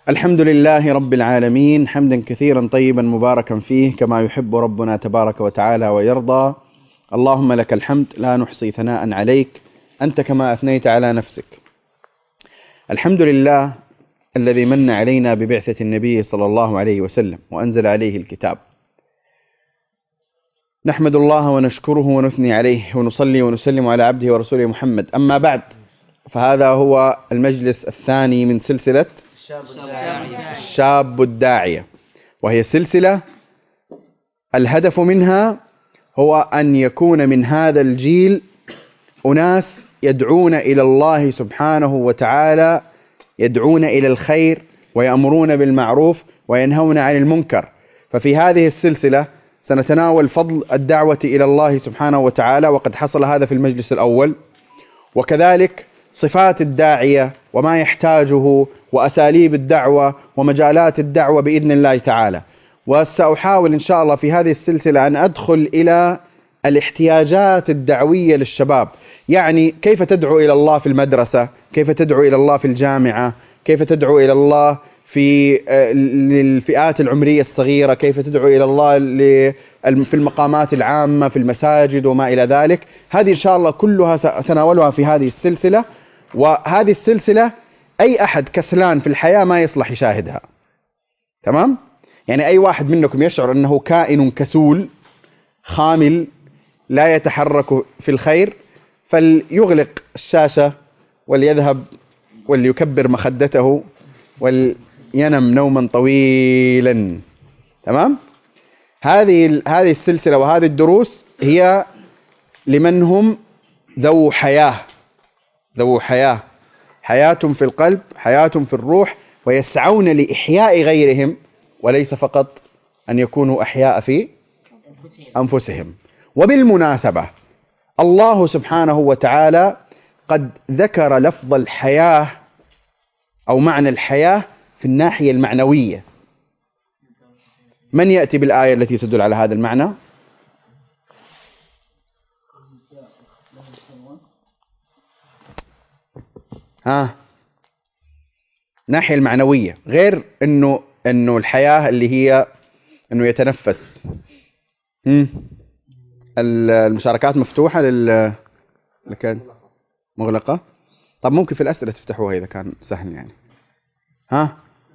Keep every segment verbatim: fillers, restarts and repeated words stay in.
الحمد لله رب العالمين، حمدا كثيرا طيبا مباركا فيه كما يحب ربنا تبارك وتعالى ويرضى. اللهم لك الحمد لا نحصي ثناء عليك، أنت كما أثنيت على نفسك. الحمد لله الذي من علينا ببعثة النبي صلى الله عليه وسلم وأنزل عليه الكتاب. نحمد الله ونشكره ونثني عليه ونصلي ونسلم على عبده ورسوله محمد. أما بعد، فهذا هو المجلس الثاني من سلسلة الشاب الداعية، وهي سلسلة الهدف منها هو أن يكون من هذا الجيل أناس يدعون إلى الله سبحانه وتعالى، يدعون إلى الخير ويأمرون بالمعروف وينهون عن المنكر. ففي هذه السلسلة سنتناول فضل الدعوة إلى الله سبحانه وتعالى، وقد حصل هذا في المجلس الأول، وكذلك صفات الداعية وما يحتاجه وأساليب الدعوة ومجالات الدعوة بإذن الله تعالى. وسأحاول إن شاء الله في هذه السلسلة أن أدخل إلى الاحتياجات الدعوية للشباب، يعني كيف تدعو إلى الله في المدرسة، كيف تدعو إلى الله في الجامعة، كيف تدعو إلى الله في الفئات العمرية الصغيرة، كيف تدعو إلى الله في المقامات العامة في المساجد وما إلى ذلك. هذه إن شاء الله كلها سأتناولها في هذه السلسلة. وهذه السلسلة أي أحد كسلان في الحياة ما يصلح يشاهدها، تمام؟ يعني أي واحد منكم يشعر أنه كائن كسول خامل لا يتحرك في الخير فليغلق الشاشة وليذهب وليكبر مخدته ولينم نوما طويلا، تمام؟ هذه هذه السلسلة وهذه الدروس هي لمن هم ذو حياة، ذو حياة، حياة في القلب، حياة في الروح، ويسعون لإحياء غيرهم، وليس فقط أن يكونوا أحياء في أنفسهم. وبالمناسبة الله سبحانه وتعالى قد ذكر لفظ الحياة أو معنى الحياة في الناحية المعنوية. من يأتي بالآية التي تدل على هذا المعنى؟ ها، الناحية المعنوية، غير إنه إنه الحياة اللي هي إنه يتنفس. هم. المشاركات مفتوحة لل لكن مغلقة. طب ممكن في الأسئلة تفتحوها إذا كان سهل يعني. ها،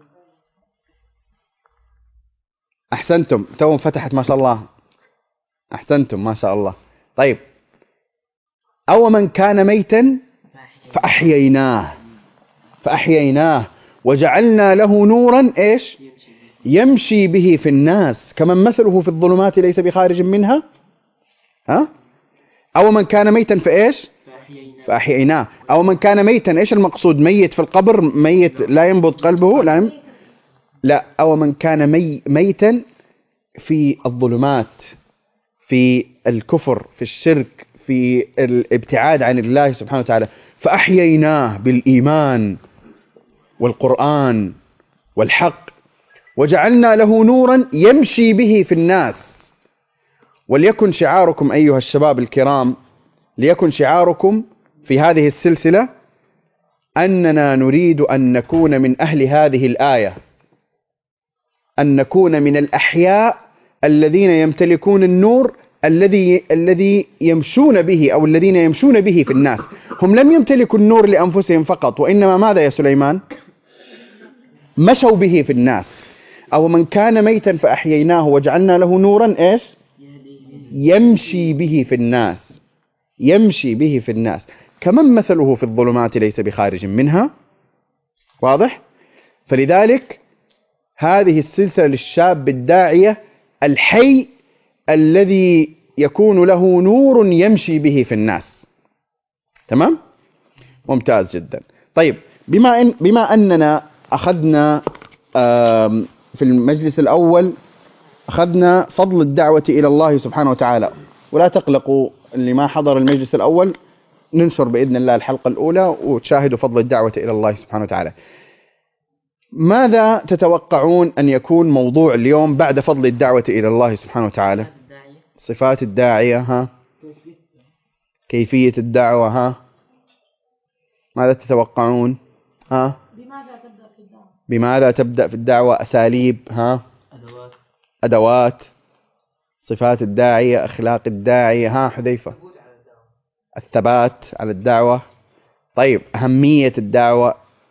أحسنتم، تو فتحت ما شاء الله، أحسنتم ما شاء الله. طيب، أو من كان ميتا فأحييناه فأحييناه وجعلنا له نورا إيش يمشي به في الناس كمن مثله في الظلمات ليس بخارج منها. ها، أو من كان ميتا فإيش فأحييناه. أو من كان ميتا، إيش المقصود؟ ميت في القبر، ميت لا ينبض قلبه، لا يم... لا، أو من كان مي... ميتا في الظلمات، في الكفر، في الشرك، في الابتعاد عن الله سبحانه وتعالى، فأحييناه بالإيمان والقرآن والحق وجعلنا له نورا يمشي به في الناس. وليكن شعاركم أيها الشباب الكرام، ليكن شعاركم في هذه السلسلة أننا نريد أن نكون من أهل هذه الآية، أن نكون من الأحياء الذين يمتلكون النور الذي الذي يمشون به، أو الذين يمشون به في الناس. هم لم يمتلكوا النور لأنفسهم فقط، وإنما ماذا يا سليمان؟ مشوا به في الناس. أو من كان ميتا فأحييناه وجعلنا له نورا إيش يمشي به في الناس، يمشي به في الناس كمن مثله في الظلمات ليس بخارج منها. واضح؟ فلذلك هذه السلسلة للشاب الداعية الحي الذي يكون له نور يمشي به في الناس. تمام؟ ممتاز جدا. طيب، بما إن بما أننا أخذنا في المجلس الأول أخذنا فضل الدعوة إلى الله سبحانه وتعالى، ولا تقلقوا اللي ما حضر المجلس الأول، ننشر بإذن الله الحلقة الأولى وتشاهدوا فضل الدعوة إلى الله سبحانه وتعالى. ماذا تتوقعون أن يكون موضوع اليوم بعد فضل الدعوة إلى الله سبحانه وتعالى؟ صفات الداعية، ها، كيفية الدعوة، ها، ماذا تتوقعون؟ ها، بماذا تبدأ في الدعوة؟ بماذا تبدأ في الدعوة؟ أساليب، ها؟ أدوات أدوات، صفات الداعية، أخلاق الداعية، ها حذيفة؟ الثبات على الدعوة. طيب أهمية الدعوة،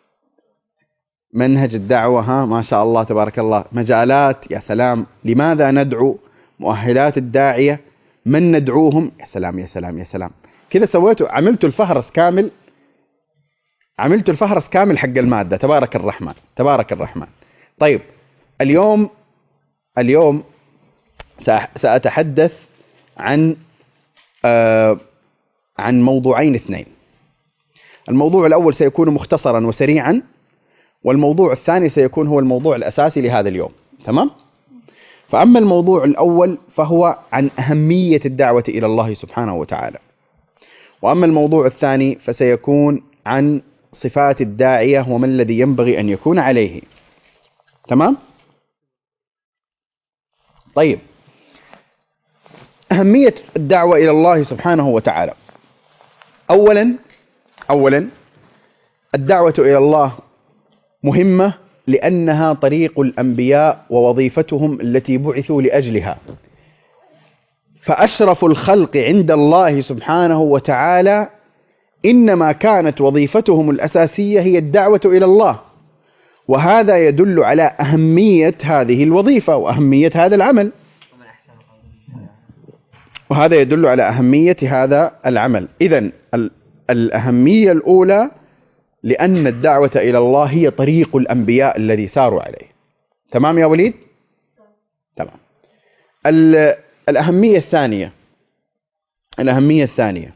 منهج الدعوة، ها ما شاء الله تبارك الله، مجالات، يا سلام، لماذا ندعو، مؤهلات الداعية، من ندعوهم، يا سلام يا سلام يا سلام. كذا سويته، عملت الفهرس كامل، عملت الفهرس كامل حق المادة. تبارك الرحمن تبارك الرحمن. طيب اليوم اليوم سأتحدث عن آه عن موضوعين اثنين. الموضوع الأول سيكون مختصرا وسريعا، والموضوع الثاني سيكون هو الموضوع الأساسي لهذا اليوم. تمام؟ فأما الموضوع الأول فهو عن أهمية الدعوة إلى الله سبحانه وتعالى، وأما الموضوع الثاني فسيكون عن صفات الداعية وما الذي ينبغي أن يكون عليه. تمام؟ طيب، أهمية الدعوة إلى الله سبحانه وتعالى. أولا أولا الدعوة إلى الله مهمة لأنها طريق الأنبياء ووظيفتهم التي بعثوا لأجلها. فأشرف الخلق عند الله سبحانه وتعالى إنما كانت وظيفتهم الأساسية هي الدعوة إلى الله، وهذا يدل على أهمية هذه الوظيفة وأهمية هذا العمل، وهذا يدل على أهمية هذا العمل. إذن الأهمية الأولى لأن الدعوة إلى الله هي طريق الأنبياء الذي ساروا عليه. تمام يا وليد؟ تمام. الأهمية الثانية الأهمية الثانية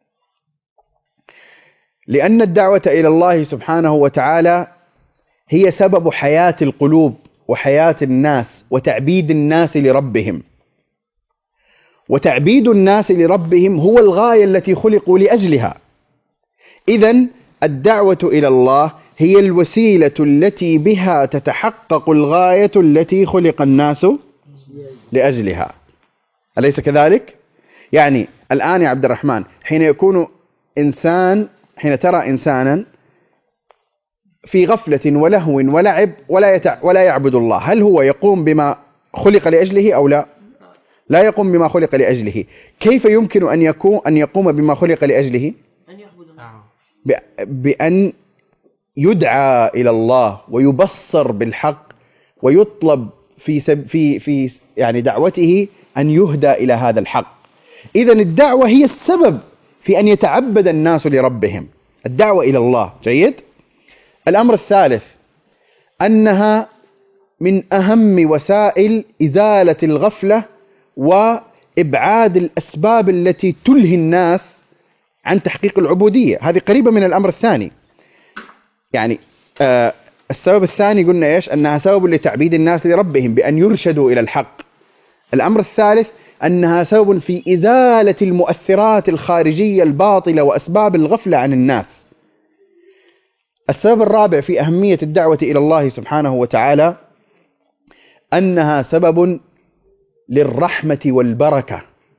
لأن الدعوة إلى الله سبحانه وتعالى هي سبب حياة القلوب وحياة الناس وتعبيد الناس لربهم، وتعبيد الناس لربهم هو الغاية التي خلقوا لأجلها. إذن الدعوة إلى الله هي الوسيلة التي بها تتحقق الغاية التي خلق الناس لأجلها، أليس كذلك؟ يعني الآن يا عبد الرحمن، حين يكون إنسان حين ترى إنسانا في غفلة ولهو ولعب ولا يتع... ولا يعبد الله، هل هو يقوم بما خلق لأجله أو لا؟ لا يقوم بما خلق لأجله. كيف يمكن أن يكون أن يقوم بما خلق لأجله؟ بأن يدعى إلى الله ويبصر بالحق ويطلب في سب في في يعني دعوته أن يهدى إلى هذا الحق. إذن الدعوة هي السبب في أن يتعبد الناس لربهم، الدعوة إلى الله. جيد. الأمر الثالث أنها من أهم وسائل إزالة الغفلة وإبعاد الأسباب التي تلهي الناس عن تحقيق العبودية. هذه قريبة من الأمر الثاني. يعني آه السبب الثاني قلنا إيش؟ أنها سبب لتعبيد الناس لربهم بأن يرشدوا إلى الحق. الأمر الثالث أنها سبب في إزالة المؤثرات الخارجية الباطلة وأسباب الغفلة عن الناس. السبب الرابع في أهمية الدعوة إلى الله سبحانه وتعالى أنها سبب للرحمة والبركة.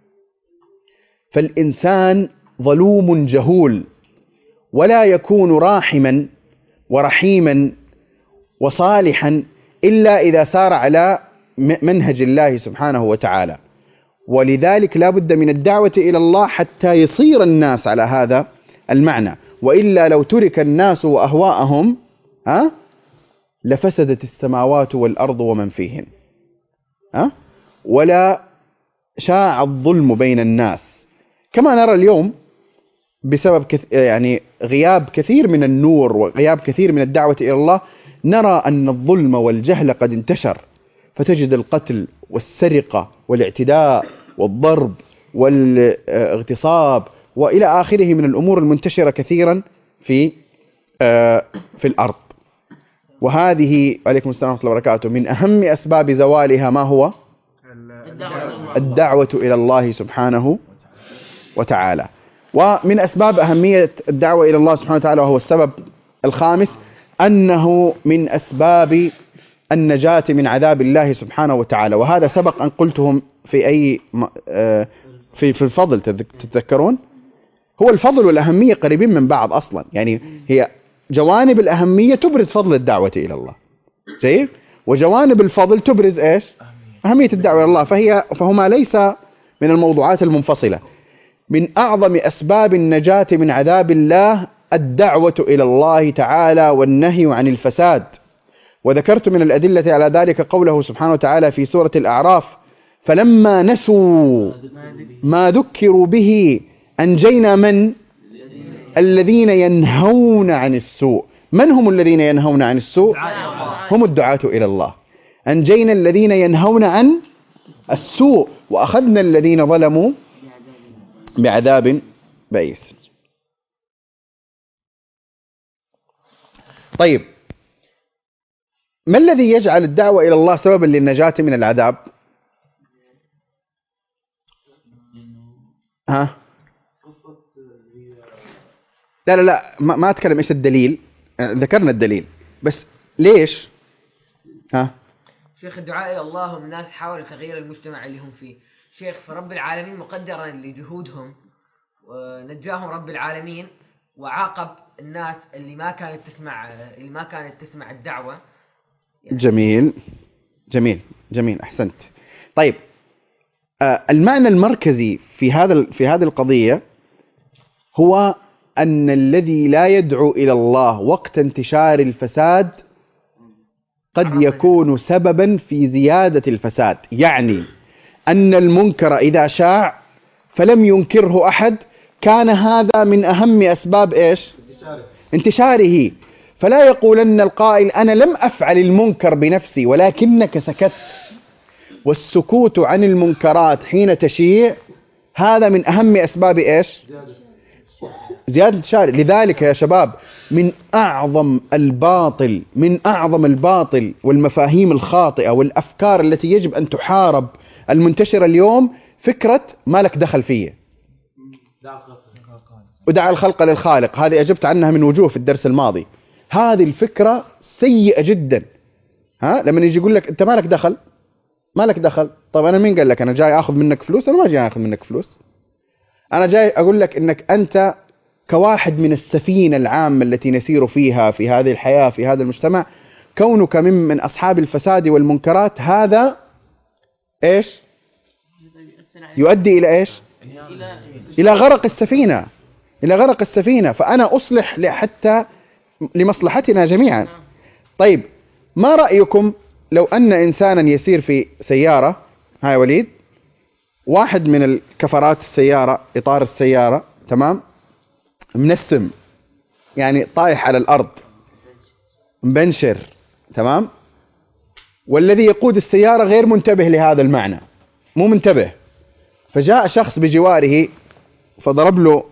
فالإنسان ظلوم جهول ولا يكون راحما ورحيما وصالحا إلا إذا سار على منهج الله سبحانه وتعالى، ولذلك لا بد من الدعوة إلى الله حتى يصير الناس على هذا المعنى، وإلا لو ترك الناس وأهواءهم ها لفسدت السماوات والأرض ومن فيهن، ها ولا شاع الظلم بين الناس. كما نرى اليوم بسبب كث... يعني غياب كثير من النور وغياب كثير من الدعوة إلى الله، نرى أن الظلم والجهل قد انتشر، فتجد القتل والسرقة والاعتداء والضرب والاغتصاب وإلى آخره من الأمور المنتشرة كثيرا في في الأرض. وهذه عليكم السلام ورحمة الله وبركاته من أهم أسباب زوالها ما هو؟ الدعوة إلى الله سبحانه وتعالى. ومن أسباب أهمية الدعوة إلى الله سبحانه وتعالى، وهو السبب الخامس، أنه من أسباب النجاة من عذاب الله سبحانه وتعالى. وهذا سبق أن قلتهم في أي في في الفضل، تتذكرون؟ هو الفضل والأهمية قريبين من بعض أصلا، يعني هي جوانب الأهمية تبرز فضل الدعوة إلى الله. جيد. وجوانب الفضل تبرز إيش؟ أهمية الدعوة إلى الله. فهي فهما ليس من الموضوعات المنفصلة. من أعظم أسباب النجاة من عذاب الله الدعوة إلى الله تعالى والنهي عن الفساد. وذكرت من الأدلة على ذلك قوله سبحانه وتعالى في سورة الأعراف: فلما نسوا ما ذكروا به أنجينا من؟ الذين ينهون عن السوء. من هم الذين ينهون عن السوء؟ هم الدعاة إلى الله. أنجينا الذين ينهون عن السوء وأخذنا الذين ظلموا بعذاب بئيس. طيب، ما الذي يجعل الدعوة إلى الله سببا للنجاة من العذاب؟ ها؟ لا لا لا ما, ما أتكلم إيش الدليل، ذكرنا الدليل، بس ليش؟ ها؟ شيخ، الدعاء إلى الله هم ناس حاولوا تغيير المجتمع اللي هم فيه. شيخ، فرب العالمين مقدرا لجهودهم ونجاهم رب العالمين، وعاقب الناس اللي ما كانت تسمع اللي ما كانت تسمع الدعوة. يعني جميل جميل جميل أحسنت. طيب، آه المعنى المركزي في هذا في هذه القضية هو أن الذي لا يدعو إلى الله وقت انتشار الفساد قد يكون سببا في زيادة الفساد. يعني أن المنكر إذا شاع فلم ينكره أحد كان هذا من أهم أسباب إيش؟ انتشاره. فلا يقولن القائل أنا لم أفعل المنكر بنفسي ولكنك سكت. والسكوت عن المنكرات حين تشيع هذا من أهم أسباب إيش؟ زيادة انتشار. لذلك يا شباب، من أعظم الباطل من أعظم الباطل والمفاهيم الخاطئة والأفكار التي يجب أن تحارب المنتشرة اليوم فكرة ما لك دخل فيه ودع الخلق للخالق. هذه أجبت عنها من وجوه في الدرس الماضي. هذه الفكرة سيئة جدا. ها، لما يجي يقول لك أنت ما لك دخل، ما لك دخل. طب أنا مين قال لك أنا جاي أخذ منك فلوس؟ أنا ما جاي أخذ منك فلوس. أنا جاي أقول لك إنك أنت كواحد من السفينة العامة التي نسير فيها في هذه الحياة في هذا المجتمع، كونك من من أصحاب الفساد والمنكرات هذا إيش؟ يؤدي إلى إيش؟ إلى غرق السفينة، إلى غرق السفينة. فأنا أصلح حتى لمصلحتنا جميعا. طيب، ما رأيكم لو أن إنسانا يسير في سيارة، هاي وليد، واحد من الكفرات السيارة إطار السيارة تمام منسم، يعني طايح على الأرض مبنشر تمام، والذي يقود السيارة غير منتبه لهذا المعنى، مو منتبه. فجاء شخص بجواره فضرب له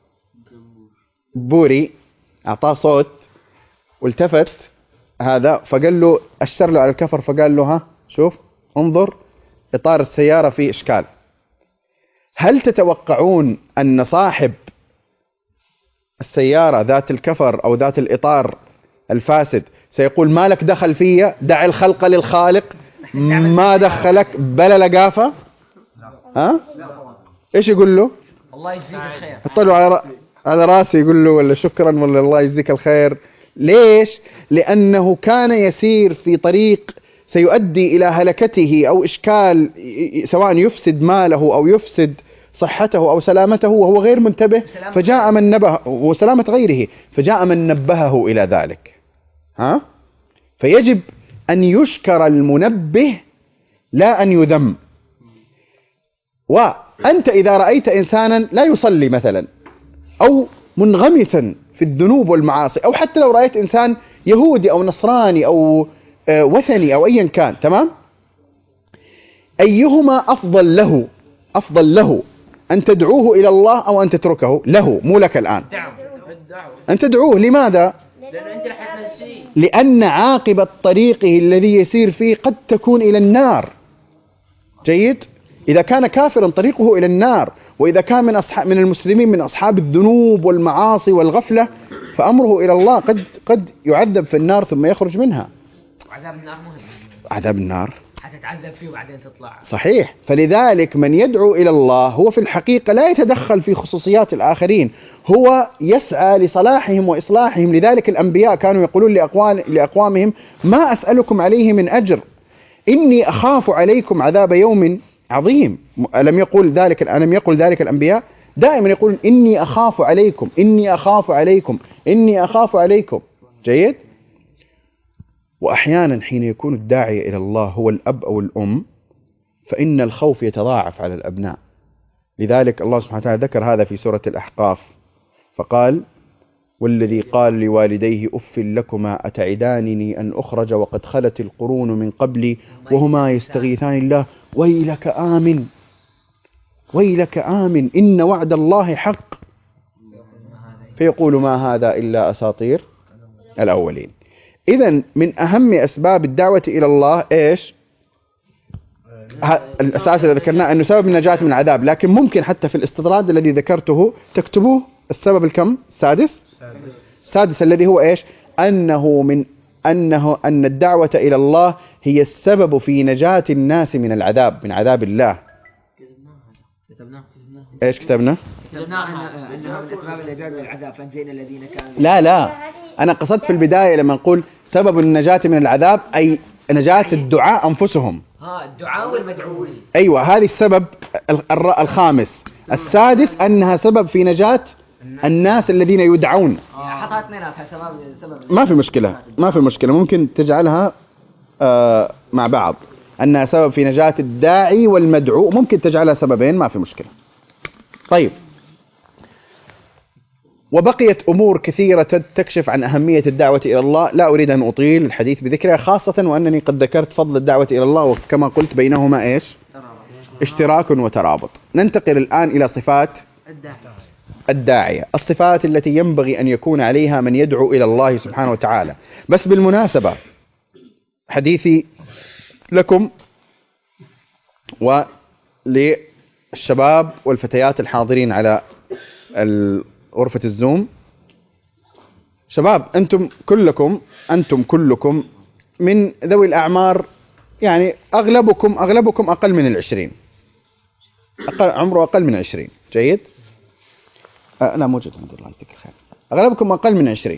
بوري، أعطاه صوت والتفت هذا فقال له، أشر له على الكفر فقال له ها شوف انظر إطار السيارة فيه إشكال. هل تتوقعون أن صاحب السيارة ذات الكفر أو ذات الإطار الفاسد سيقول ما لك دخل فيا، دع الخلق للخالق، ما دخلك بلا لقافة؟ ها؟ إيش يقول له؟ الله يجزيك الخير. حطله على على راسي يقول له ولا شكرا ولا الله يجزيك الخير. ليش؟ لأنه كان يسير في طريق سيؤدي إلى هلكته أو إشكال، سواء يفسد ماله أو يفسد صحته أو سلامته وهو غير منتبه. فجاء من نبه، وسلامة غيره، فجاء من نبهه إلى ذلك. ها؟ فيجب أن يشكر المنبه لا أن يذم. وأنت إذا رأيت إنسانا لا يصلي مثلا أو منغمسا في الذنوب والمعاصي، أو حتى لو رأيت إنسان يهودي أو نصراني أو وثني أو أيا كان تمام، أيهما أفضل له؟ أفضل له أن تدعوه إلى الله أو أن تتركه؟ له، مو لك الآن. أن تدعوه. لماذا؟ لأن عاقبة طريقه الذي يسير فيه قد تكون إلى النار. جيد؟ إذا كان كافرا طريقه إلى النار، وإذا كان من أصحاب من المسلمين من أصحاب الذنوب والمعاصي والغفلة فأمره إلى الله، قد قد يعذب في النار ثم يخرج منها. عذاب النار مهم. عذاب النار حتتعذب فيه وبعدين تطلع. صحيح. فلذلك من يدعو إلى الله هو في الحقيقة لا يتدخل في خصوصيات الآخرين، هو يسعى لصلاحهم وإصلاحهم. لذلك الأنبياء كانوا يقولون لأقوامهم ما أسألكم عليه من أجر إني أخاف عليكم عذاب يوم عظيم. ألم يقول ذلك ألم يقل ذلك الأنبياء؟ دائما يقولون إني أخاف عليكم إني أخاف عليكم إني أخاف عليكم. جيد. وأحيانا حين يكون الداعية إلى الله هو الأب أو الأم فإن الخوف يتضاعف على الأبناء. لذلك الله سبحانه وتعالى ذكر هذا في سورة الأحقاف فقال والذي قال لوالديه أف لكما أتعدانني أن أخرج وقد خلت القرون من قبلي وهما يستغيثان الله ويلك آمن ويلك آمن إن وعد الله حق فيقول ما هذا إلا أساطير الأولين. إذن من أهم أسباب الدعوة إلى الله إيش؟ الأساس اللي ذكرناه أنه سبب النجاة من العذاب، لكن ممكن حتى في الاستطراد الذي ذكرته تكتبوه السبب الكم؟ السادس؟ السادس الذي هو إيش؟ أنه من أنه أن الدعوة إلى الله هي السبب في نجاة الناس من العذاب من عذاب الله. إيش كتبنا؟ كتبنا أنها من أسباب النجاة من العذاب فأنجينا الذين كانوا. لا لا أنا قصدت في البداية لما نقول سبب النجاة من العذاب أي نجاة الدعاء أنفسهم. ها الدعاء والمدعوين. أيوة هذه السبب الخامس. السادس أنها سبب في نجاة الناس الذين يدعون. حطها اثنيناتها سبب سبب. ما في مشكلة ما في مشكلة ممكن تجعلها آه مع بعض أنها سبب في نجاة الداعي والمدعو، ممكن تجعلها سببين ما في مشكلة. طيب وبقيت أمور كثيرة تكشف عن أهمية الدعوة إلى الله لا أريد أن أطيل الحديث بذكرها، خاصة وأنني قد ذكرت فضل الدعوة إلى الله وكما قلت بينهما إيش؟ اشتراك وترابط. ننتقل الآن إلى صفات الداعية، الصفات التي ينبغي أن يكون عليها من يدعو إلى الله سبحانه وتعالى. بس بالمناسبة حديثي لكم وللشباب والفتيات الحاضرين على غرفة الزوم، شباب أنتم كلكم أنتم كلكم من ذوي الأعمار، يعني أغلبكم أغلبكم أقل من العشرين، أقل عمره أقل من عشرين. جيد. أه لا موجود عند الله يجزيك الخير. أغلبكم أقل من عشرين.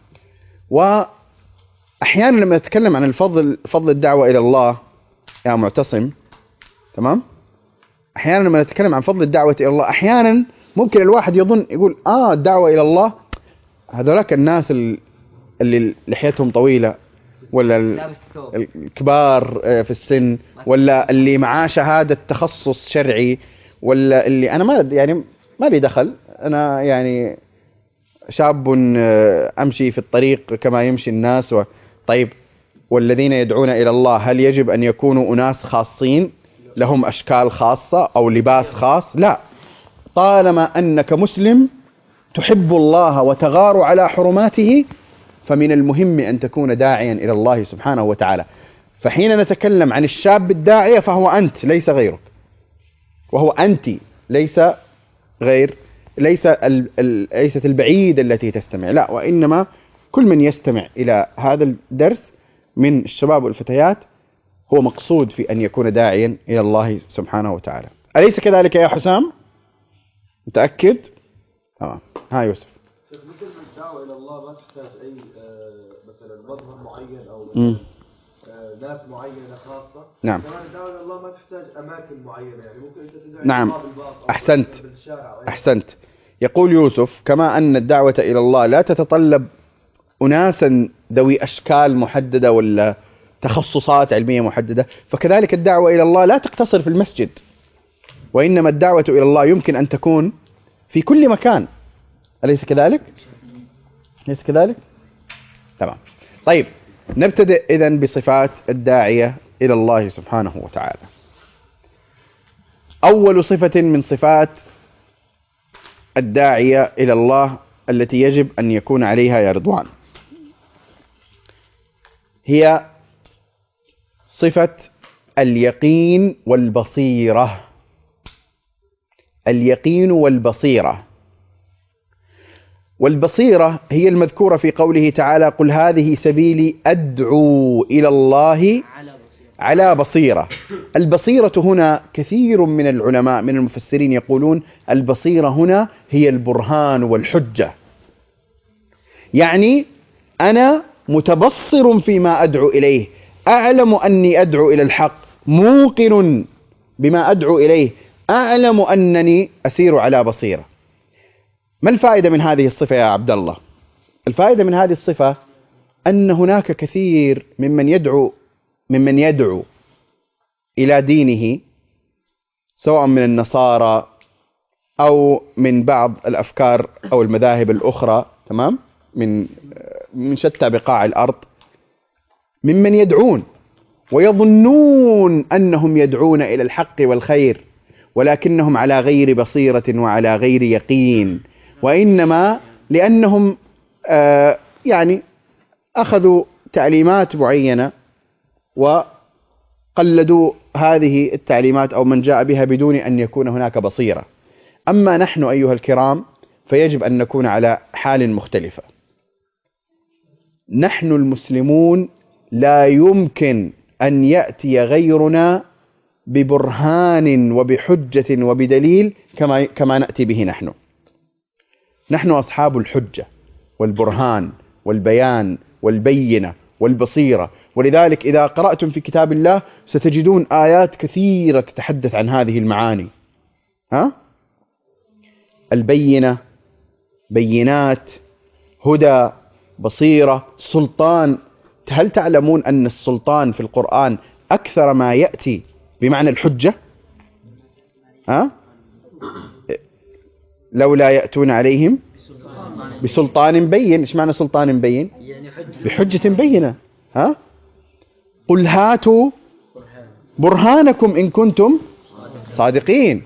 وأحيانا لما نتكلم عن الفضل فضل الدعوة إلى الله يا معتصم، تمام؟ أحيانا لما نتكلم عن فضل الدعوة إلى الله أحيانا ممكن الواحد يظن يقول آه الدعوة إلى الله هذولاك الناس اللي لحيتهم طويلة ولا الكبار في السن ولا اللي معاه شهادة تخصص شرعي ولا اللي أنا ما يعني ما لي دخل، أنا يعني شاب أمشي في الطريق كما يمشي الناس و... طيب والذين يدعون إلى الله هل يجب أن يكونوا أناس خاصين لهم أشكال خاصة أو لباس خاص؟ لا، طالما أنك مسلم تحب الله وتغار على حرماته فمن المهم أن تكون داعيا إلى الله سبحانه وتعالى. فحين نتكلم عن الشاب الداعية فهو أنت ليس غيرك، وهو أنت ليس غير ليس ال... ال... ليست البعيد التي تستمع، لا، وإنما كل من يستمع إلى هذا الدرس من الشباب والفتيات هو مقصود في أن يكون داعيا إلى الله سبحانه وتعالى. أليس كذلك يا حسام؟ متأكد؟ تمام. ها يوسف. مثل ما الدعوة إلى الله ما تحتاج أي مثلا مظهر معين أو مثلا ناس معينة خاصة. نعم. كمان الدعوة إلى الله ما تحتاج أماكن معينة، يعني ممكن أنت تدعي نعم. بالباص أحسنت. أحسنت. يقول يوسف كما أن الدعوة إلى الله لا تتطلب أناسا ذوي أشكال محددة ولا تخصصات علمية محددة، فكذلك الدعوة إلى الله لا تقتصر في المسجد، وإنما الدعوة إلى الله يمكن أن تكون في كل مكان. أليس كذلك؟ أليس كذلك؟ تمام. طيب نبتدئ إذن بصفات الداعية إلى الله سبحانه وتعالى. أول صفة من صفات الداعية إلى الله التي يجب أن يكون عليها يا رضوان هي صفة اليقين والبصيرة. اليقين والبصيرة. والبصيرة هي المذكورة في قوله تعالى قل هذه سبيلي أدعو إلى الله على بصيرة. البصيرة هنا كثير من العلماء من المفسرين يقولون البصيرة هنا هي البرهان والحجة، يعني أنا متبصر فيما أدعو إليه، أعلم أني أدعو إلى الحق، موقن بما أدعو إليه، أعلم أنني أسير على بصيرة. ما الفائدة من هذه الصفة يا عبد الله؟ الفائدة من هذه الصفة أن هناك كثير ممن يدعو ممن يدعو إلى دينه، سواء من النصارى أو من بعض الأفكار أو المذاهب الأخرى، تمام، من من شتى بقاع الأرض، ممن يدعون ويظنون أنهم يدعون إلى الحق والخير، ولكنهم على غير بصيرة وعلى غير يقين، وإنما لأنهم آه يعني أخذوا تعليمات معينة وقلدوا هذه التعليمات أو من جاء بها بدون أن يكون هناك بصيرة. أما نحن أيها الكرام فيجب أن نكون على حال مختلفة. نحن المسلمون لا يمكن أن يأتي غيرنا ببرهان وبحجة وبدليل كما كما نأتي به نحن. نحن أصحاب الحجة والبرهان والبيان والبينة والبصيرة، ولذلك إذا قرأتم في كتاب الله ستجدون آيات كثيرة تتحدث عن هذه المعاني. ها؟ البينة، بينات، هدى، بصيرة، سلطان. هل تعلمون أن السلطان في القرآن أكثر ما يأتي بمعنى الحجة؟ ها؟ لولا يأتون عليهم بسلطان بين. إيش معنى سلطان بين؟ بحجة بينة. ها؟ قل هاتوا برهانكم إن كنتم صادقين.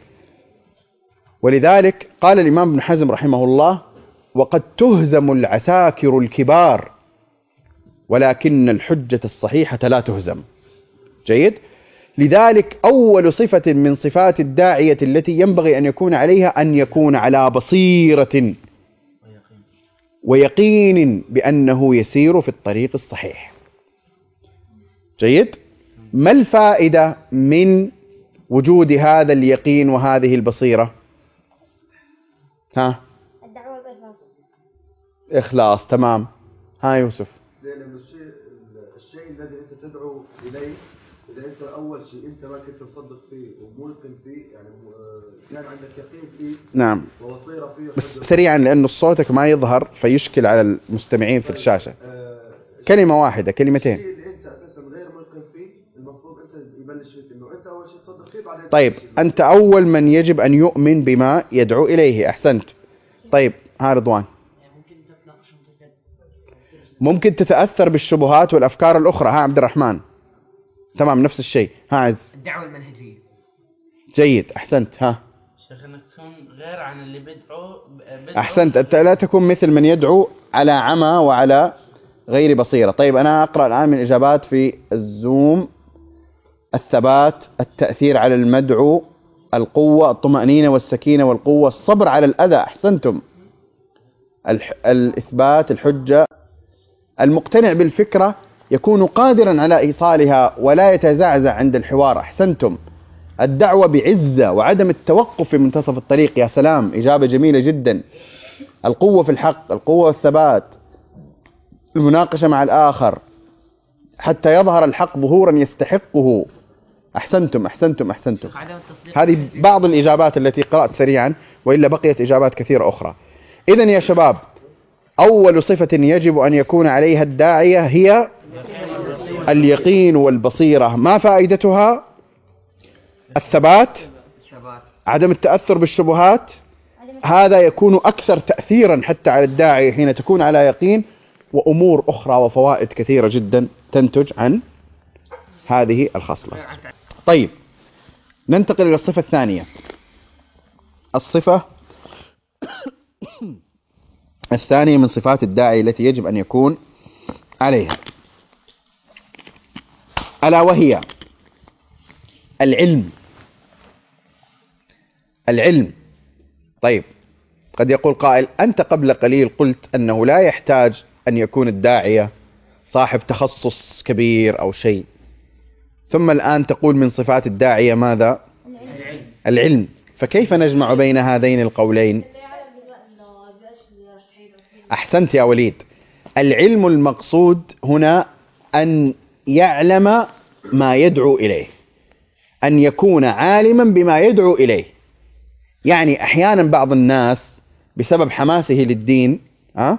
ولذلك قال الإمام ابن حزم رحمه الله: وقد تهزم العساكر الكبار ولكن الحجة الصحيحة لا تهزم. جيد؟ لذلك أول صفة من صفات الداعية التي ينبغي أن يكون عليها أن يكون على بصيرة ويقين بأنه يسير في الطريق الصحيح. جيد؟ ما الفائدة من وجود هذا اليقين وهذه البصيرة؟ ها؟ الدعوة بإخلاص. إخلاص. تمام. ها يوسف. لأن الشيء الشيء الذي أنت تدعو إليه، إذا أنت أول شيء أنت ما كنت مصدق فيه وموقن فيه، يعني كان عندك يقين فيه، نعم، وبصيرة فيه، بس سريعا لأنه صوتك ما يظهر فيشكل على المستمعين في الشاشة. آه كلمة واحدة، كلمتين. الشيء اللي أنت أساسا غير موقن فيه المفروض أنت يبلش فيك إنه أنت أول شيء تصدق فيه بعدين. طيب أنت أول من يجب أن يؤمن بما يدعو إليه. أحسنت. طيب ها رضوان. ممكن تتأثر بالشبهات والأفكار الأخرى. ها عبد الرحمن. تمام، نفس الشيء. ها عز. الدعوة المنهجية. جيد. أحسنت. ها شيخ انك تكون غير عن اللي بدعو, بدعو أحسنت. أنت لا تكون مثل من يدعو على عمى وعلى غير بصيرة. طيب أنا أقرأ الآن من الإجابات في الزوم. الثبات، التأثير على المدعو، القوة، الطمأنينة والسكينة والقوة، الصبر على الأذى. أحسنتم. الح... الإثبات، الحجة، المقتنع بالفكرة يكون قادرا على إيصالها ولا يتزعزع عند الحوار. أحسنتم. الدعوة بعزة وعدم التوقف في منتصف الطريق. يا سلام، إجابة جميلة جدا. القوة في الحق، القوة والثبات، المناقشة مع الآخر حتى يظهر الحق ظهورا يستحقه. أحسنتم أحسنتم أحسنتم. هذه بعض الإجابات التي قرأت سريعا، وإلا بقيت إجابات كثيرة أخرى. إذن يا شباب، أول صفة يجب أن يكون عليها الداعية هي اليقين والبصيرة. ما فائدتها؟ الثبات، عدم التأثر بالشبهات. هذا يكون أكثر تأثيرا حتى على الداعية حين تكون على يقين، وأمور أخرى وفوائد كثيرة جدا تنتج عن هذه الخصلة. طيب ننتقل إلى الصفة الثانية. الصفة الثانية من صفات الداعي التي يجب أن يكون عليها، ألا وهي العلم. العلم. طيب قد يقول قائل: أنت قبل قليل قلت أنه لا يحتاج أن يكون الداعية صاحب تخصص كبير أو شيء. ثم الآن تقول من صفات الداعية ماذا؟ العلم. العلم. فكيف نجمع بين هذين القولين؟ أحسنت يا وليد. العلم المقصود هنا أن يعلم ما يدعو إليه، أن يكون عالما بما يدعو إليه. يعني أحيانا بعض الناس بسبب حماسه للدين أه؟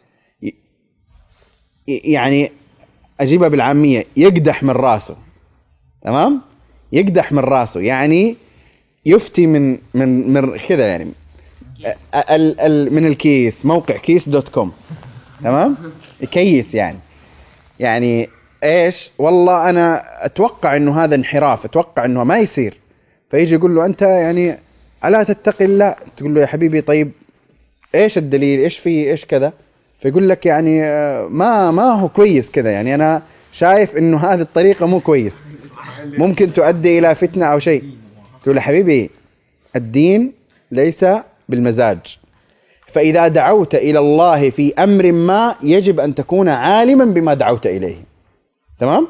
يعني أجيبها بالعامية يقدح من راسه، تمام؟ يقدح من راسه يعني يفتي من من من كذا يعني ال ال من الكيس، موقع كيس دوت كوم، تمام؟ كيس يعني يعني ايش؟ والله انا اتوقع انه هذا انحراف، اتوقع انه ما يصير. فيجي يقول له انت يعني الا تتقي الله؟ تقول له يا حبيبي طيب ايش الدليل؟ ايش في ايش كذا؟ فيقول لك يعني ما ما هو كويس كذا، يعني انا شايف انه هذه الطريقة مو كويس، ممكن تؤدي الى فتنة او شيء. تقول له حبيبي الدين ليس بالمزاج، فإذا دعوت إلى الله في أمر ما يجب أن تكون عالما بما دعوت إليه، تمام؟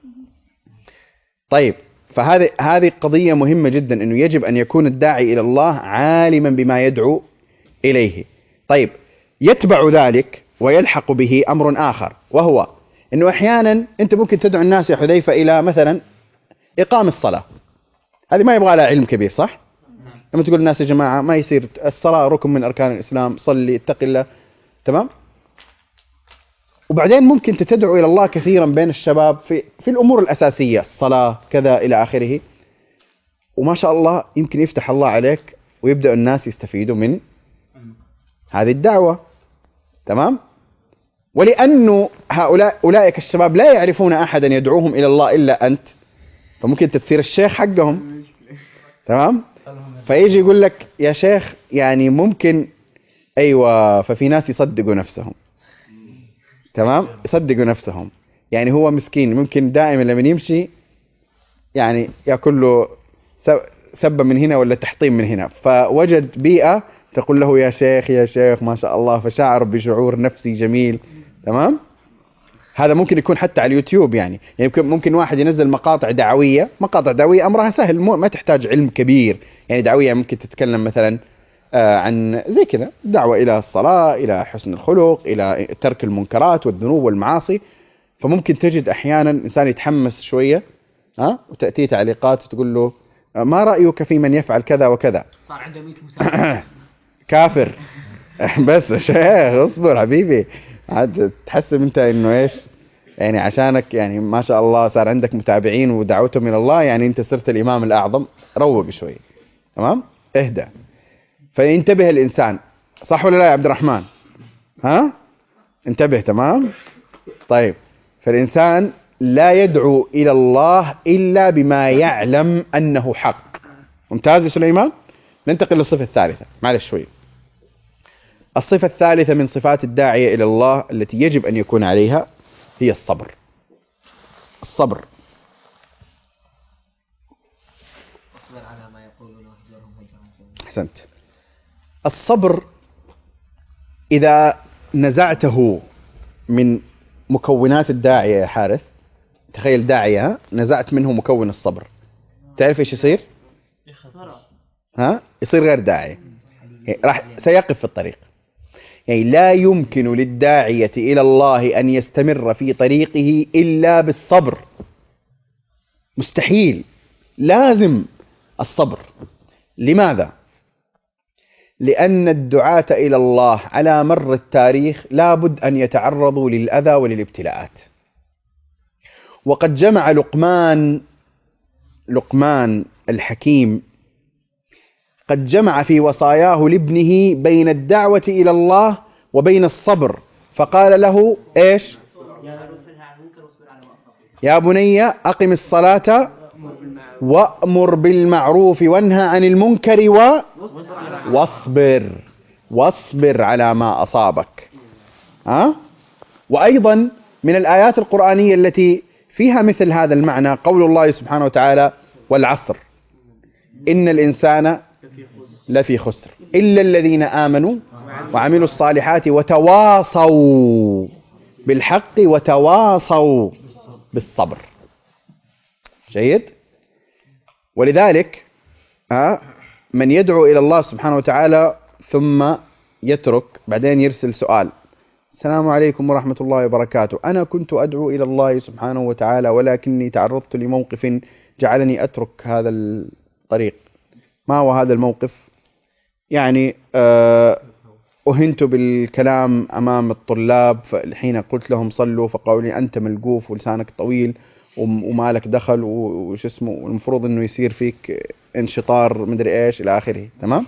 طيب، فهذه هذه قضية مهمة جدا، أنه يجب أن يكون الداعي إلى الله عالما بما يدعو إليه. طيب، يتبع ذلك ويلحق به أمر آخر، وهو أنه أحيانا أنت ممكن تدعو الناس يا حذيفة إلى مثلا إقام الصلاة، هذه ما يبغى لها علم كبير، صح؟ لما تقول الناس يا جماعة ما يصير، الصلاة ركن من أركان الإسلام، صلي اتق الله، تمام؟ وبعدين ممكن تدعو إلى الله كثيرا بين الشباب في في الأمور الأساسية، الصلاة كذا إلى آخره، وما شاء الله يمكن يفتح الله عليك ويبدأ الناس يستفيدوا من هذه الدعوة، تمام؟ ولأنه هؤلاء أولئك الشباب لا يعرفون أحدا يدعوهم إلى الله إلا أنت، فممكن تصير الشيخ حقهم، تمام؟ فيجي يقول لك يا شيخ يعني ممكن، أيوة، ففي ناس يصدقوا نفسهم، تمام؟ يصدقوا نفسهم، يعني هو مسكين ممكن دائما لما يمشي يعني يأكل له سبة من هنا ولا تحطيم من هنا، فوجد بيئة تقول له يا شيخ يا شيخ ما شاء الله، فشعر بشعور نفسي جميل، تمام؟ هذا ممكن يكون حتى على اليوتيوب، يعني يمكن ممكن واحد ينزل مقاطع دعوية، مقاطع دعوية أمرها سهل، ما تحتاج علم كبير، يعني دعوية ممكن تتكلم مثلا عن زي كذا دعوة إلى الصلاة، إلى حسن الخلق، إلى ترك المنكرات والذنوب والمعاصي. فممكن تجد أحيانا إنسان يتحمس شوية ها وتأتيه تعليقات تقول له ما رأيك في من يفعل كذا وكذا؟ صار عنده مئة متابع. كافر. بس شيخ اصبر حبيبي، عاد تحسب انت انه ايش يعني عشانك يعني ما شاء الله صار عندك متابعين ودعوتهم الى الله يعني انت صرت الامام الاعظم. روق شوي، تمام؟ اهدى. فينتبه الانسان، صح ولا لا يا عبد الرحمن؟ ها انتبه، تمام؟ طيب، فالانسان لا يدعو الى الله الا بما يعلم انه حق. ممتاز يا سليمان. ننتقل للصفة الثالثة، معلش شوي. الصفة الثالثة من صفات الداعية إلى الله التي يجب أن يكون عليها هي الصبر. الصبر. أحسنت. الصبر إذا نزعته من مكونات الداعية يا حارث، تخيل داعية نزعت منه مكون الصبر، تعرف إيش يصير؟ ها؟ يصير غير داعي، راح سيقف في الطريق. يعني لا يمكن للداعية إلى الله أن يستمر في طريقه إلا بالصبر، مستحيل، لازم الصبر. لماذا؟ لأن الدعاة إلى الله على مر التاريخ لابد أن يتعرضوا للأذى وللابتلاءات. وقد جمع لقمان لقمان الحكيم قد جمع في وصاياه لابنه بين الدعوة إلى الله وبين الصبر، فقال له إيش؟ يا بني أقم الصلاة وأمر بالمعروف وانهى عن المنكر و... واصبر واصبر على ما أصابك. ها؟ وأيضا من الآيات القرآنية التي فيها مثل هذا المعنى قول الله سبحانه وتعالى والعصر إن الإنسان لفي خسر إلا الذين آمنوا وعملوا الصالحات وتواصوا بالحق وتواصوا بالصبر. جيد. ولذلك ها من يدعو إلى الله سبحانه وتعالى ثم يترك بعدين يرسل سؤال: السلام عليكم ورحمة الله وبركاته، أنا كنت أدعو إلى الله سبحانه وتعالى ولكني تعرضت لموقف جعلني أترك هذا الطريق. ما هو هذا الموقف؟ يعني أه أهنت بالكلام أمام الطلاب، فحين قلت لهم صلوا فقالوا لي أنت ملقوف ولسانك طويل وما لك دخل وش اسمه، والمفروض أنه يصير فيك انشطار مدري إيش إلى آخره. تمام؟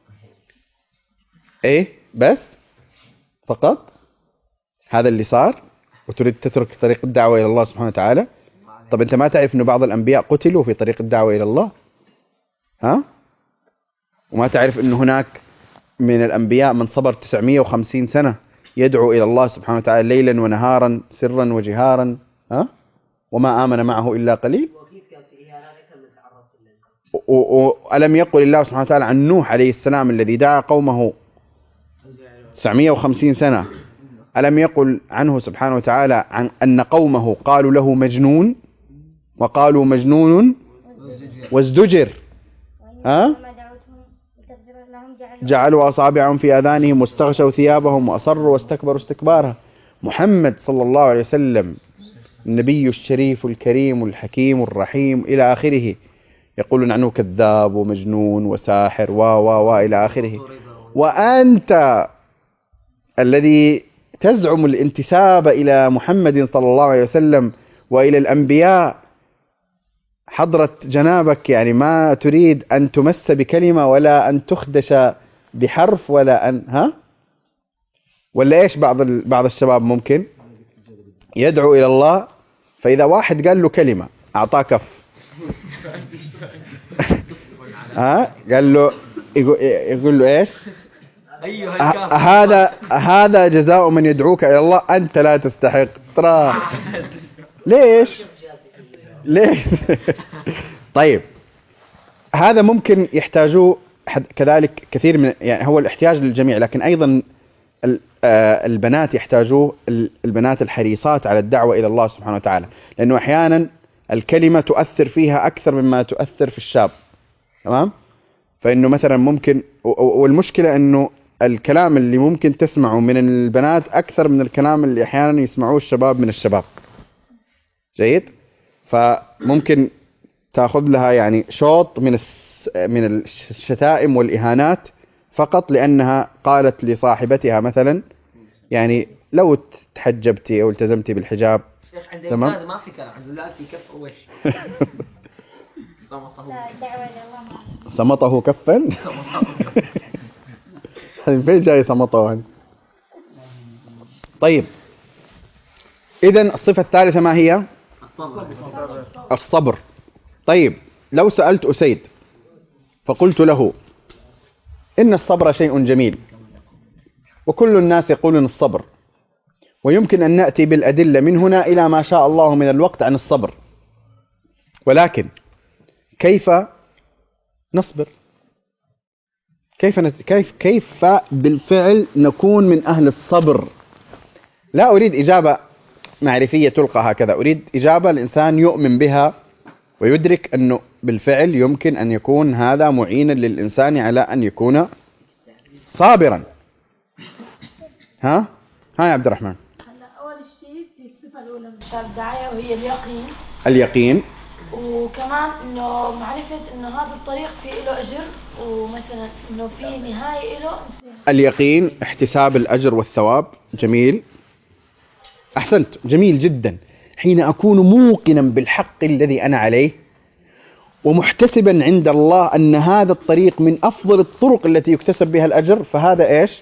إيه بس فقط هذا اللي صار وتريد تترك طريق الدعوة إلى الله سبحانه وتعالى؟ طب أنت ما تعرف أنه بعض الأنبياء قتلوا في طريق الدعوة إلى الله؟ ها؟ وما تعرف أنه هناك من الأنبياء من صبر تسعمائة وخمسين سنة يدعو إلى الله سبحانه وتعالى ليلا ونهارا سرا وجهارا، ها؟ وما آمن معه إلا قليل. وألم يقل الله سبحانه وتعالى عن نوح عليه السلام الذي دعا قومه تسعمائة وخمسين سنة، ألم يقل عنه سبحانه وتعالى عن أن قومه قالوا له مجنون، وقالوا مجنون وازدجر، ها؟ جعلوا أصابعهم في آذانهم واستغشوا ثيابهم وأصروا واستكبروا استكبارا. محمد صلى الله عليه وسلم النبي الشريف الكريم الحكيم الرحيم إلى آخره يقولون عنه كذاب ومجنون وساحر و و و إلى آخره. وأنت الذي تزعم الانتساب إلى محمد صلى الله عليه وسلم وإلى الأنبياء حضرة جنابك، يعني ما تريد أن تمس بكلمة ولا أن تخدش بحرف ولا أن ها؟ ولا إيش؟ بعض بعض الشباب ممكن يدعو إلى الله فإذا واحد قال له كلمة أعطاه كف ها؟ قال له يقول له إيش؟ هذا هذا جزاء من يدعوك إلى الله، أنت لا تستحق. ترى ليش؟ ليش؟ طيب هذا ممكن يحتاجوه كذلك كثير من، يعني هو الاحتياج للجميع، لكن أيضا البنات يحتاجوه، البنات الحريصات على الدعوة إلى الله سبحانه وتعالى، لأنه أحيانا الكلمة تؤثر فيها أكثر مما تؤثر في الشاب. تمام؟ فإنه مثلا ممكن، والمشكلة أنه الكلام اللي ممكن تسمعه من البنات أكثر من الكلام اللي أحيانا يسمعوه الشباب من الشباب. جيد؟ فممكن تأخذ لها يعني شوط من من الشتائم والإهانات فقط لأنها قالت لصاحبتها مثلا يعني لو تحجبتي أو التزمتي بالحجاب. شيخ عند الأولاد ما في كلام، عند الأولاد في كف ووش. صمطه كفا. فين جاي صمطه؟ طيب إذن الصفة الثالثة ما هي؟ الصبر. طيب لو سألت أسيد فقلت له إن الصبر شيء جميل وكل الناس يقولون الصبر، ويمكن أن نأتي بالأدلة من هنا إلى ما شاء الله من الوقت عن الصبر، ولكن كيف نصبر؟ كيف نت... كيف كيف بالفعل نكون من أهل الصبر؟ لا أريد إجابة معرفية تلقى هكذا، أريد إجابة الإنسان يؤمن بها ويدرك أنه بالفعل يمكن أن يكون هذا معينا للإنسان على أن يكون صابرا. ها؟ ها يا عبد الرحمن. أول شيء في الصفة الأولى من شر الداعية وهي اليقين. اليقين. وكمان إنه معرفة إنه هذا الطريق فيه له أجر، ومثلا إنه فيه نهاية له. اليقين احتساب الأجر والثواب. جميل، أحسنت، جميل جدا. حين أكون موقنا بالحق الذي أنا عليه ومحتسبا عند الله أن هذا الطريق من أفضل الطرق التي يكتسب بها الأجر، فهذا إيش؟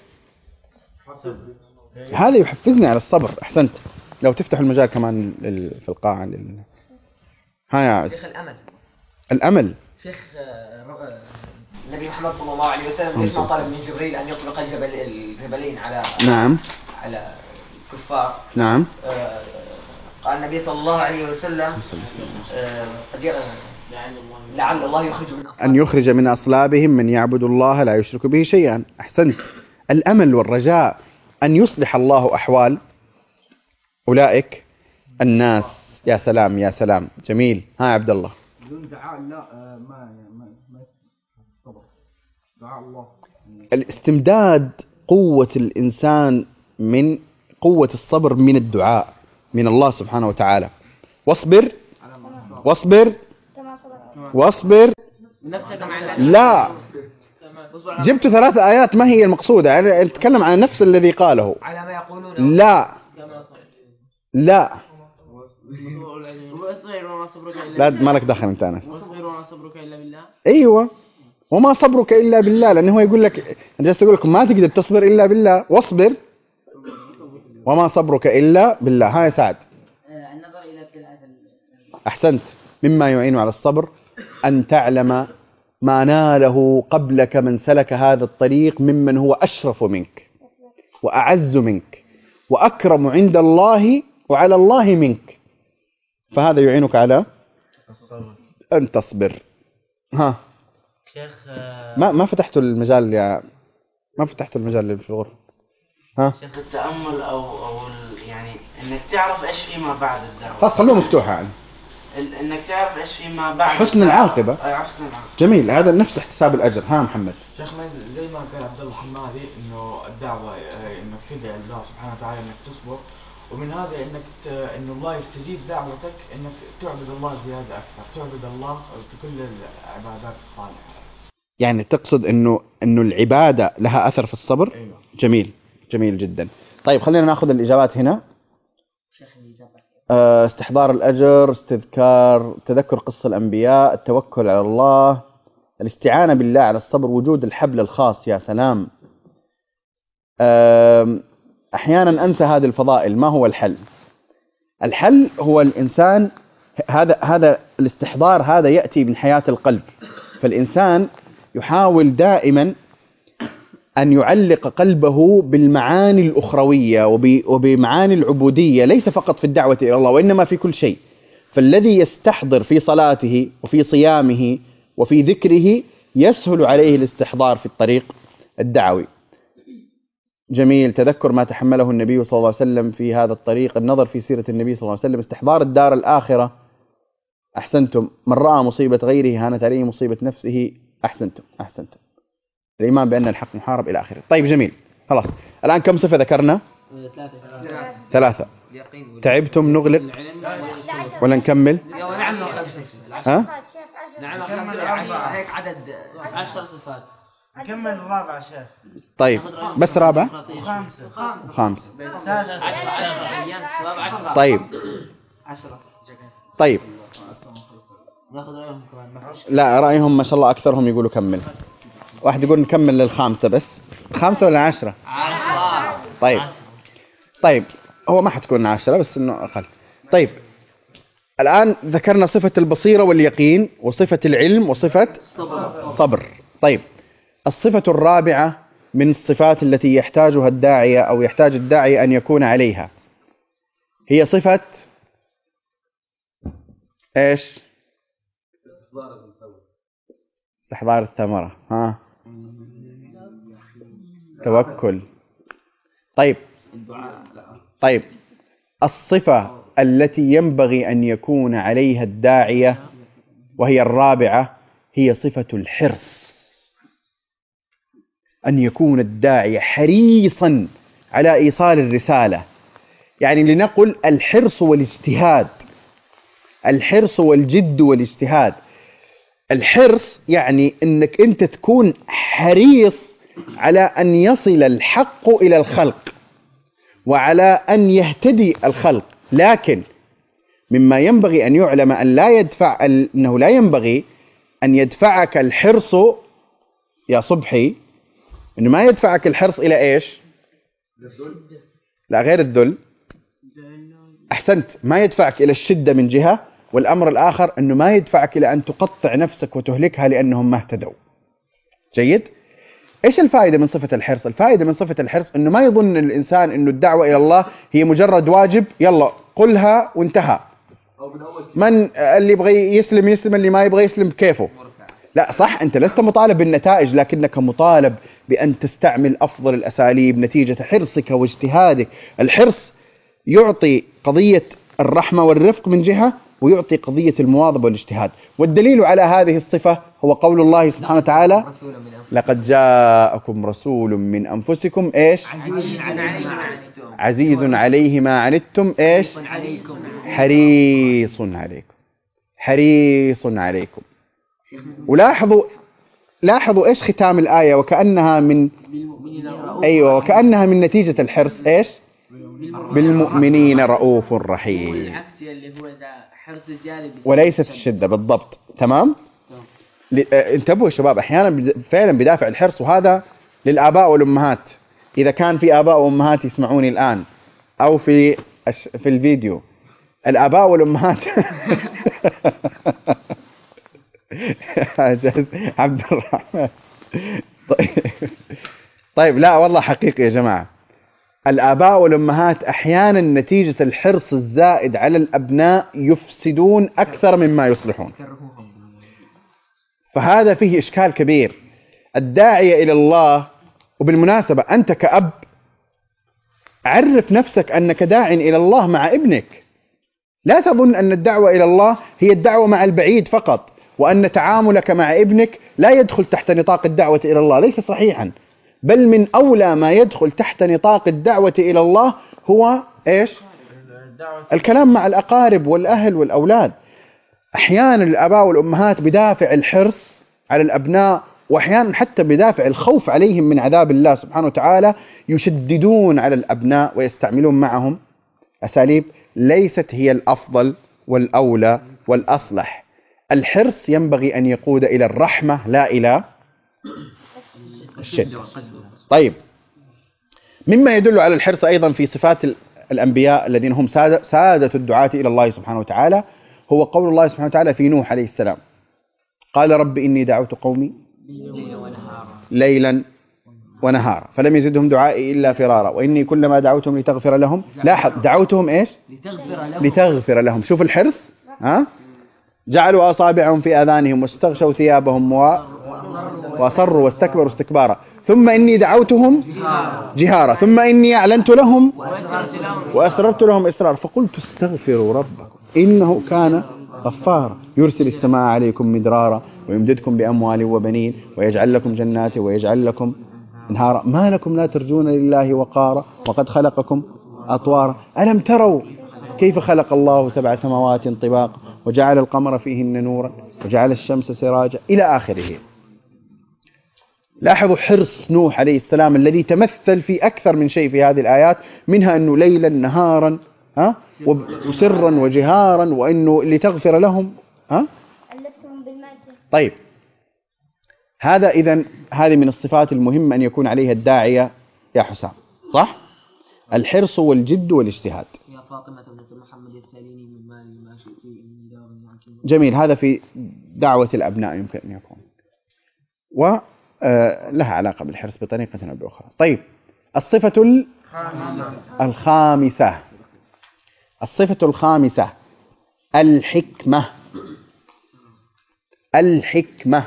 هذا يحفزني على الصبر. أحسنت. لو تفتح المجال كمان في القاعة لل... ها يا عز. شيخ الأمل. الأمل. شيخ النبي محمد صلى الله عليه وسلم ليش ما طلب من جبريل أن يطلق الجبل الجبلين على نعم على الكفار؟ نعم. آه قال النبي صلى الله عليه وسلم آه لعل الله يخرج من أصلابهم أن يخرج من أصلابهم من يعبد الله لا يشرك به شيئا. أحسنت. الأمل والرجاء أن يصلح الله أحوال أولئك الناس يا سلام يا سلام، جميل. ها عبد الله. بدون دعاء لا آه، ما ما ما صبر. دعاء الله. الاستمداد قوة الإنسان من قوة الصبر من الدعاء من الله سبحانه وتعالى. واصبر واصبر واصبر. لا، جبت ثلاث آيات ما هي المقصودة، يعني نتكلم عن نفس الذي قاله. على ما يقولون. لا لا لا، ما لك دخل انت انس. واصبر وما صبرك الا بالله. ايوه، وما صبرك الا بالله، لانه هو يقول لك، انا جالس اقول لكم ما تقدر تصبر الا بالله. واصبر وما صبرك الا بالله. ها يا سعد. النظر الى ابتلاءات. احسنت. مما يعين على الصبر ان تعلم ما ناله قبلك من سلك هذا الطريق ممن هو اشرف منك واعز منك واكرم عند الله وعلى الله منك، فهذا يعينك على أن تصبر. ها شيخ ما ما فتحتوا المجال يا ما فتحتوا المجال في الغرفة. ها شيخ التأمل أو أو يعني إنك تعرف إيش فيما بعد الدعوة. خلاص خلوه مفتوحة يعني. إنك تعرف إيش فيما بعد. حسن العاقبة. أي حسن العاقبة. جميل، هذا نفس احتساب الأجر. ها محمد. شيخ زي ما قال عبد الله حمادي انه الدعوه انك تدعي الله سبحانه وتعالى انك تصبر، ومن هذا انك ت... انه الله يستجيب دعوتك انك تعبد الله زياده اكثر، تعبد الله في كل العبادات الصالحه. يعني تقصد انه انه العبادة لها اثر في الصبر؟ ايوه. جميل جميل جدا. طيب خلينا ناخذ الاجابات هنا. آه، استحضار الاجر، استذكار تذكر قصة الانبياء، التوكل على الله، الاستعانة بالله على الصبر، وجود الحبل الخاص. يا سلام. أحيانا أنسى هذه الفضائل. ما هو الحل؟ الحل هو الإنسان، هذا هذا الاستحضار هذا يأتي من حياة القلب، فالإنسان يحاول دائما أن يعلق قلبه بالمعاني الأخروية وبمعاني العبودية، ليس فقط في الدعوة إلى الله وإنما في كل شيء. فالذي يستحضر في صلاته وفي صيامه وفي ذكره يسهل عليه الاستحضار في الطريق الدعوي. جميل. تذكر ما تحمله النبي صلى الله عليه وسلم في هذا الطريق، النظر في سيرة النبي صلى الله عليه وسلم، استحضار الدار الآخرة. أحسنتم. من رأى مصيبة غيره هانت عليه مصيبة نفسه. أحسنتم أحسنتم. الإيمان بأن الحق محارب إلى آخره. طيب جميل، خلاص. الآن كم صفة ذكرنا؟ ثلاثة. تعبتم نغلق ولا نكمل؟ نعم. ها؟ نعم. هيك عدد عشر صفات. نكمل الرابعة شيخ. طيب بس رابعة؟ وخامسة. خامسة. عشرة. طيب عشرة. طيب. ناخذ رأيهم كمان. لا، رأيهم ما شاء الله أكثرهم يقولوا كمل. واحد يقول نكمل للخامسة بس. خامسة ولا عشرة؟ عشرة. طيب طيب هو ما حتكون عشرة بس إنه أقل. طيب الآن ذكرنا صفة البصيرة واليقين وصفة العلم وصفة الصبر. طيب الصفة الرابعة من الصفات التي يحتاجها الداعية أو يحتاج الداعية أن يكون عليها هي صفة إيش؟ استحضار الثمرة. ها؟ توكل. طيب طيب الصفة التي ينبغي أن يكون عليها الداعية وهي الرابعة هي صفة الحرص، أن يكون الداعية حريصا على إيصال الرسالة. يعني لنقل الحرص والاجتهاد، الحرص والجد والاجتهاد. الحرص يعني أنك أنت تكون حريص على أن يصل الحق إلى الخلق وعلى أن يهتدي الخلق، لكن مما ينبغي أن يعلم أن لا يدفع أنه لا ينبغي أن يدفعك الحرص يا صبحي، أنه ما يدفعك الحرص إلى إيش؟ لا، غير الذل. أحسنت. ما يدفعك إلى الشدة من جهة، والأمر الآخر أنه ما يدفعك إلى أن تقطع نفسك وتهلكها لأنهم ما اهتدوا. جيد؟ إيش الفائدة من صفة الحرص؟ الفائدة من صفة الحرص أنه ما يظن الإنسان أنه الدعوة إلى الله هي مجرد واجب، يلا قلها وانتهى، من اللي يبغى يسلم يسلم، اللي ما يبغى يسلم بكيفه. لا صح، أنت لست مطالب بالنتائج، لكنك مطالب بأن تستعمل أفضل الأساليب نتيجة حرصك واجتهادك. الحرص يعطي قضية الرحمة والرفق من جهة، ويعطي قضية المواظبة والاجتهاد. والدليل على هذه الصفة هو قول الله سبحانه وتعالى: لقد جاءكم رسول من أنفسكم إيش؟ عزيز عليه ما عنتم إيش؟ حريص عليكم. حريص عليكم. ولاحظوا لاحظوا إيش ختام الآية، وكأنها من أيوة وكأنها من نتيجة الحرص إيش؟ بالمؤمنين رؤوف رحيم، وليست الشدة بالضبط. تمام. انتبهوا يا شباب، أحيانا فعلا بدافع الحرص، وهذا للآباء والأمهات. إذا كان في آباء وأمهات يسمعوني الآن أو في في الفيديو، الآباء والأمهات عبد الرحمن. طيب. طيب لا والله حقيقي يا جماعة، الآباء والأمهات أحيانا نتيجة الحرص الزائد على الأبناء يفسدون أكثر مما يصلحون، فهذا فيه إشكال كبير. الداعية إلى الله، وبالمناسبة أنت كأب عرف نفسك أنك داع إلى الله مع ابنك. لا تظن أن الدعوة إلى الله هي الدعوة مع البعيد فقط، وأن تعاملك مع ابنك لا يدخل تحت نطاق الدعوة إلى الله. ليس صحيحا، بل من أولى ما يدخل تحت نطاق الدعوة إلى الله هو إيش؟ الكلام مع الأقارب والأهل والأولاد. أحيانا الآباء والأمهات بدافع الحرص على الأبناء، وأحيانا حتى بدافع الخوف عليهم من عذاب الله سبحانه وتعالى، يشددون على الأبناء ويستعملون معهم أساليب ليست هي الأفضل والأولى والأصلح. الحرص ينبغي أن يقود إلى الرحمة لا إلى الشدة. طيب، مما يدل على الحرص أيضا في صفات الأنبياء الذين هم سادة, سادة الدعاة إلى الله سبحانه وتعالى هو قول الله سبحانه وتعالى في نوح عليه السلام: قال رب إني دعوت قومي ليلا ونهارا فلم يزدهم دعائي إلا فرارا وإني كلما دعوتهم لتغفر لهم. لاحظ، دعوتهم إيش؟ لتغفر لهم. لتغفر لهم. شوف الحرص. ها؟ جعلوا أصابعهم في آذانهم واستغشوا ثيابهم و... وأصروا واستكبروا استكبارا ثم إني دعوتهم جهارا ثم إني أعلنت لهم وأسررت لهم إسرارا فقلت استغفروا ربكم إنه كان غفارا يرسل السماء عليكم مدرارا ويمددكم بأموال وبنين ويجعل لكم جنات ويجعل لكم انهارا ما لكم لا ترجون لله وقارا وقد خلقكم أطوارا ألم تروا كيف خلق الله سبع سماوات طباقا وجعل القمر فيهن نورا وجعل الشمس سراجا إلى آخره. لاحظوا حرص نوح عليه السلام الذي تمثل في أكثر من شيء في هذه الآيات، منها أنه ليلا نهارا ها وسرا وجهارا وأنه لتغفر لهم ها. طيب، هذا إذن هذه من الصفات المهمة أن يكون عليها الداعية يا حسام، صح؟ الحرص والجد والاجتهاد. يا فاطمة بنت محمد يسأليني من مالي ما شئت إني دار عنك. جميل، هذا في دعوة الأبناء يمكن أن يكون، ولها علاقة بالحرص بطريقة أو بأخرى. طيب، الصفة الخامسة الصفة الخامسة الحكمة. الحكمة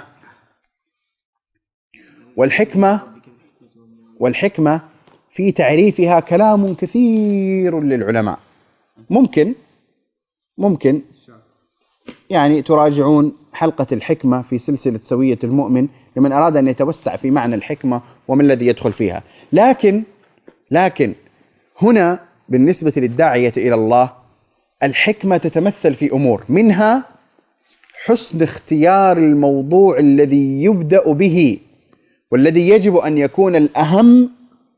والحكمة والحكمة في تعريفها كلام كثير للعلماء. ممكن ممكن يعني تراجعون حلقة الحكمة في سلسلة سوية المؤمن لمن أراد أن يتوسع في معنى الحكمة وما الذي يدخل فيها. لكن لكن هنا بالنسبة للداعية إلى الله الحكمة تتمثل في أمور، منها حسن اختيار الموضوع الذي يبدأ به والذي يجب أن يكون الأهم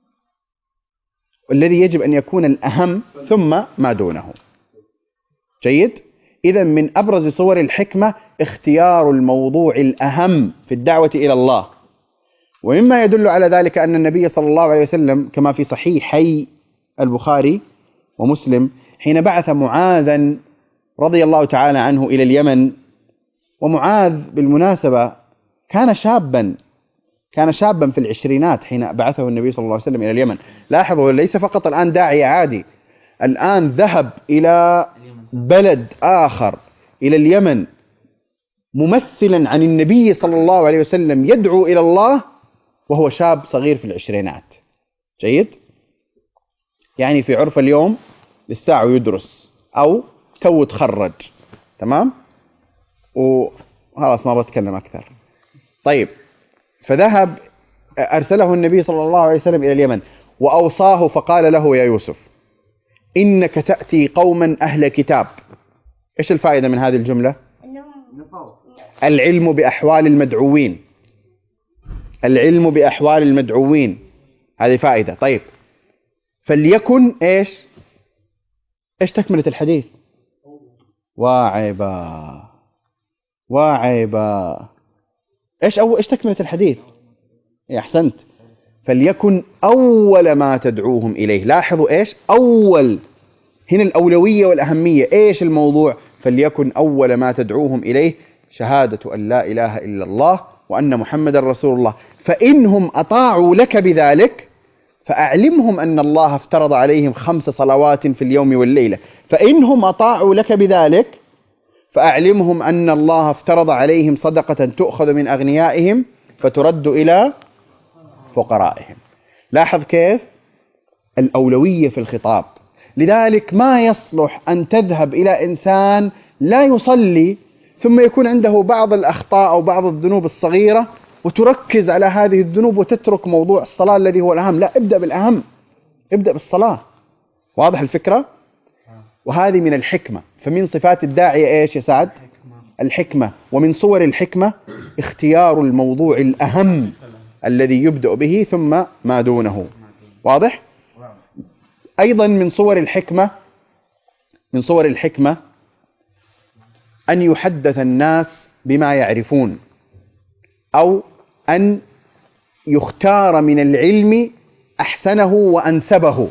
والذي يجب أن يكون الأهم ثم ما دونه. جيد؟ إذن من أبرز صور الحكمة اختيار الموضوع الأهم في الدعوة إلى الله. ومما يدل على ذلك أن النبي صلى الله عليه وسلم كما في صحيحي البخاري ومسلم حين بعث معاذا رضي الله تعالى عنه إلى اليمن، ومعاذ بالمناسبة كان شابا كان شابا في العشرينات حين بعثه النبي صلى الله عليه وسلم إلى اليمن. لاحظوا، ليس فقط الآن داعية عادي، الآن ذهب إلى بلد آخر إلى اليمن ممثلا عن النبي صلى الله عليه وسلم يدعو إلى الله وهو شاب صغير في العشرينات. جيد؟ يعني في عرف اليوم للساعة يدرس أو تو تخرج، تمام، وخلاص ما بتكلم أكثر. طيب، فذهب أرسله النبي صلى الله عليه وسلم إلى اليمن وأوصاه فقال له: يا يوسف إنك تأتي قوما أهل كتاب. إيش الفائدة من هذه الجملة؟ العلم بأحوال المدعوين، العلم بأحوال المدعوين، هذه فائدة. طيب، فليكن إيش إيش تكملة الحديث؟ واعبا واعبا إيش أو إيش تكملة الحديث؟ يا أحسنت، فليكن أول ما تدعوهم إليه. لاحظوا إيش أول، هنا الأولوية والأهمية. إيش الموضوع؟ فليكن أول ما تدعوهم إليه شهادة أن لا إله إلا الله وأن محمد رسول الله، فإنهم أطاعوا لك بذلك فأعلمهم أن الله افترض عليهم خمس صلوات في اليوم والليلة. فإنهم أطاعوا لك بذلك فأعلمهم أن الله افترض عليهم صدقة تؤخذ من أغنيائهم فترد إلى فقرائهم. لاحظ كيف الأولوية في الخطاب. لذلك ما يصلح أن تذهب إلى إنسان لا يصلي ثم يكون عنده بعض الأخطاء أو بعض الذنوب الصغيرة وتركز على هذه الذنوب وتترك موضوع الصلاة الذي هو الأهم. لا، ابدأ بالأهم، ابدأ بالصلاة. واضح الفكرة؟ وهذه من الحكمة. فمن صفات الداعية إيش يا سعد؟ الحكمة. ومن صور الحكمة اختيار الموضوع الأهم الذي يبدأ به ثم ما دونه. واضح؟ أيضا من صور الحكمة من صور الحكمة أن يحدث الناس بما يعرفون، أو أن يختار من العلم أحسنه وأنسبه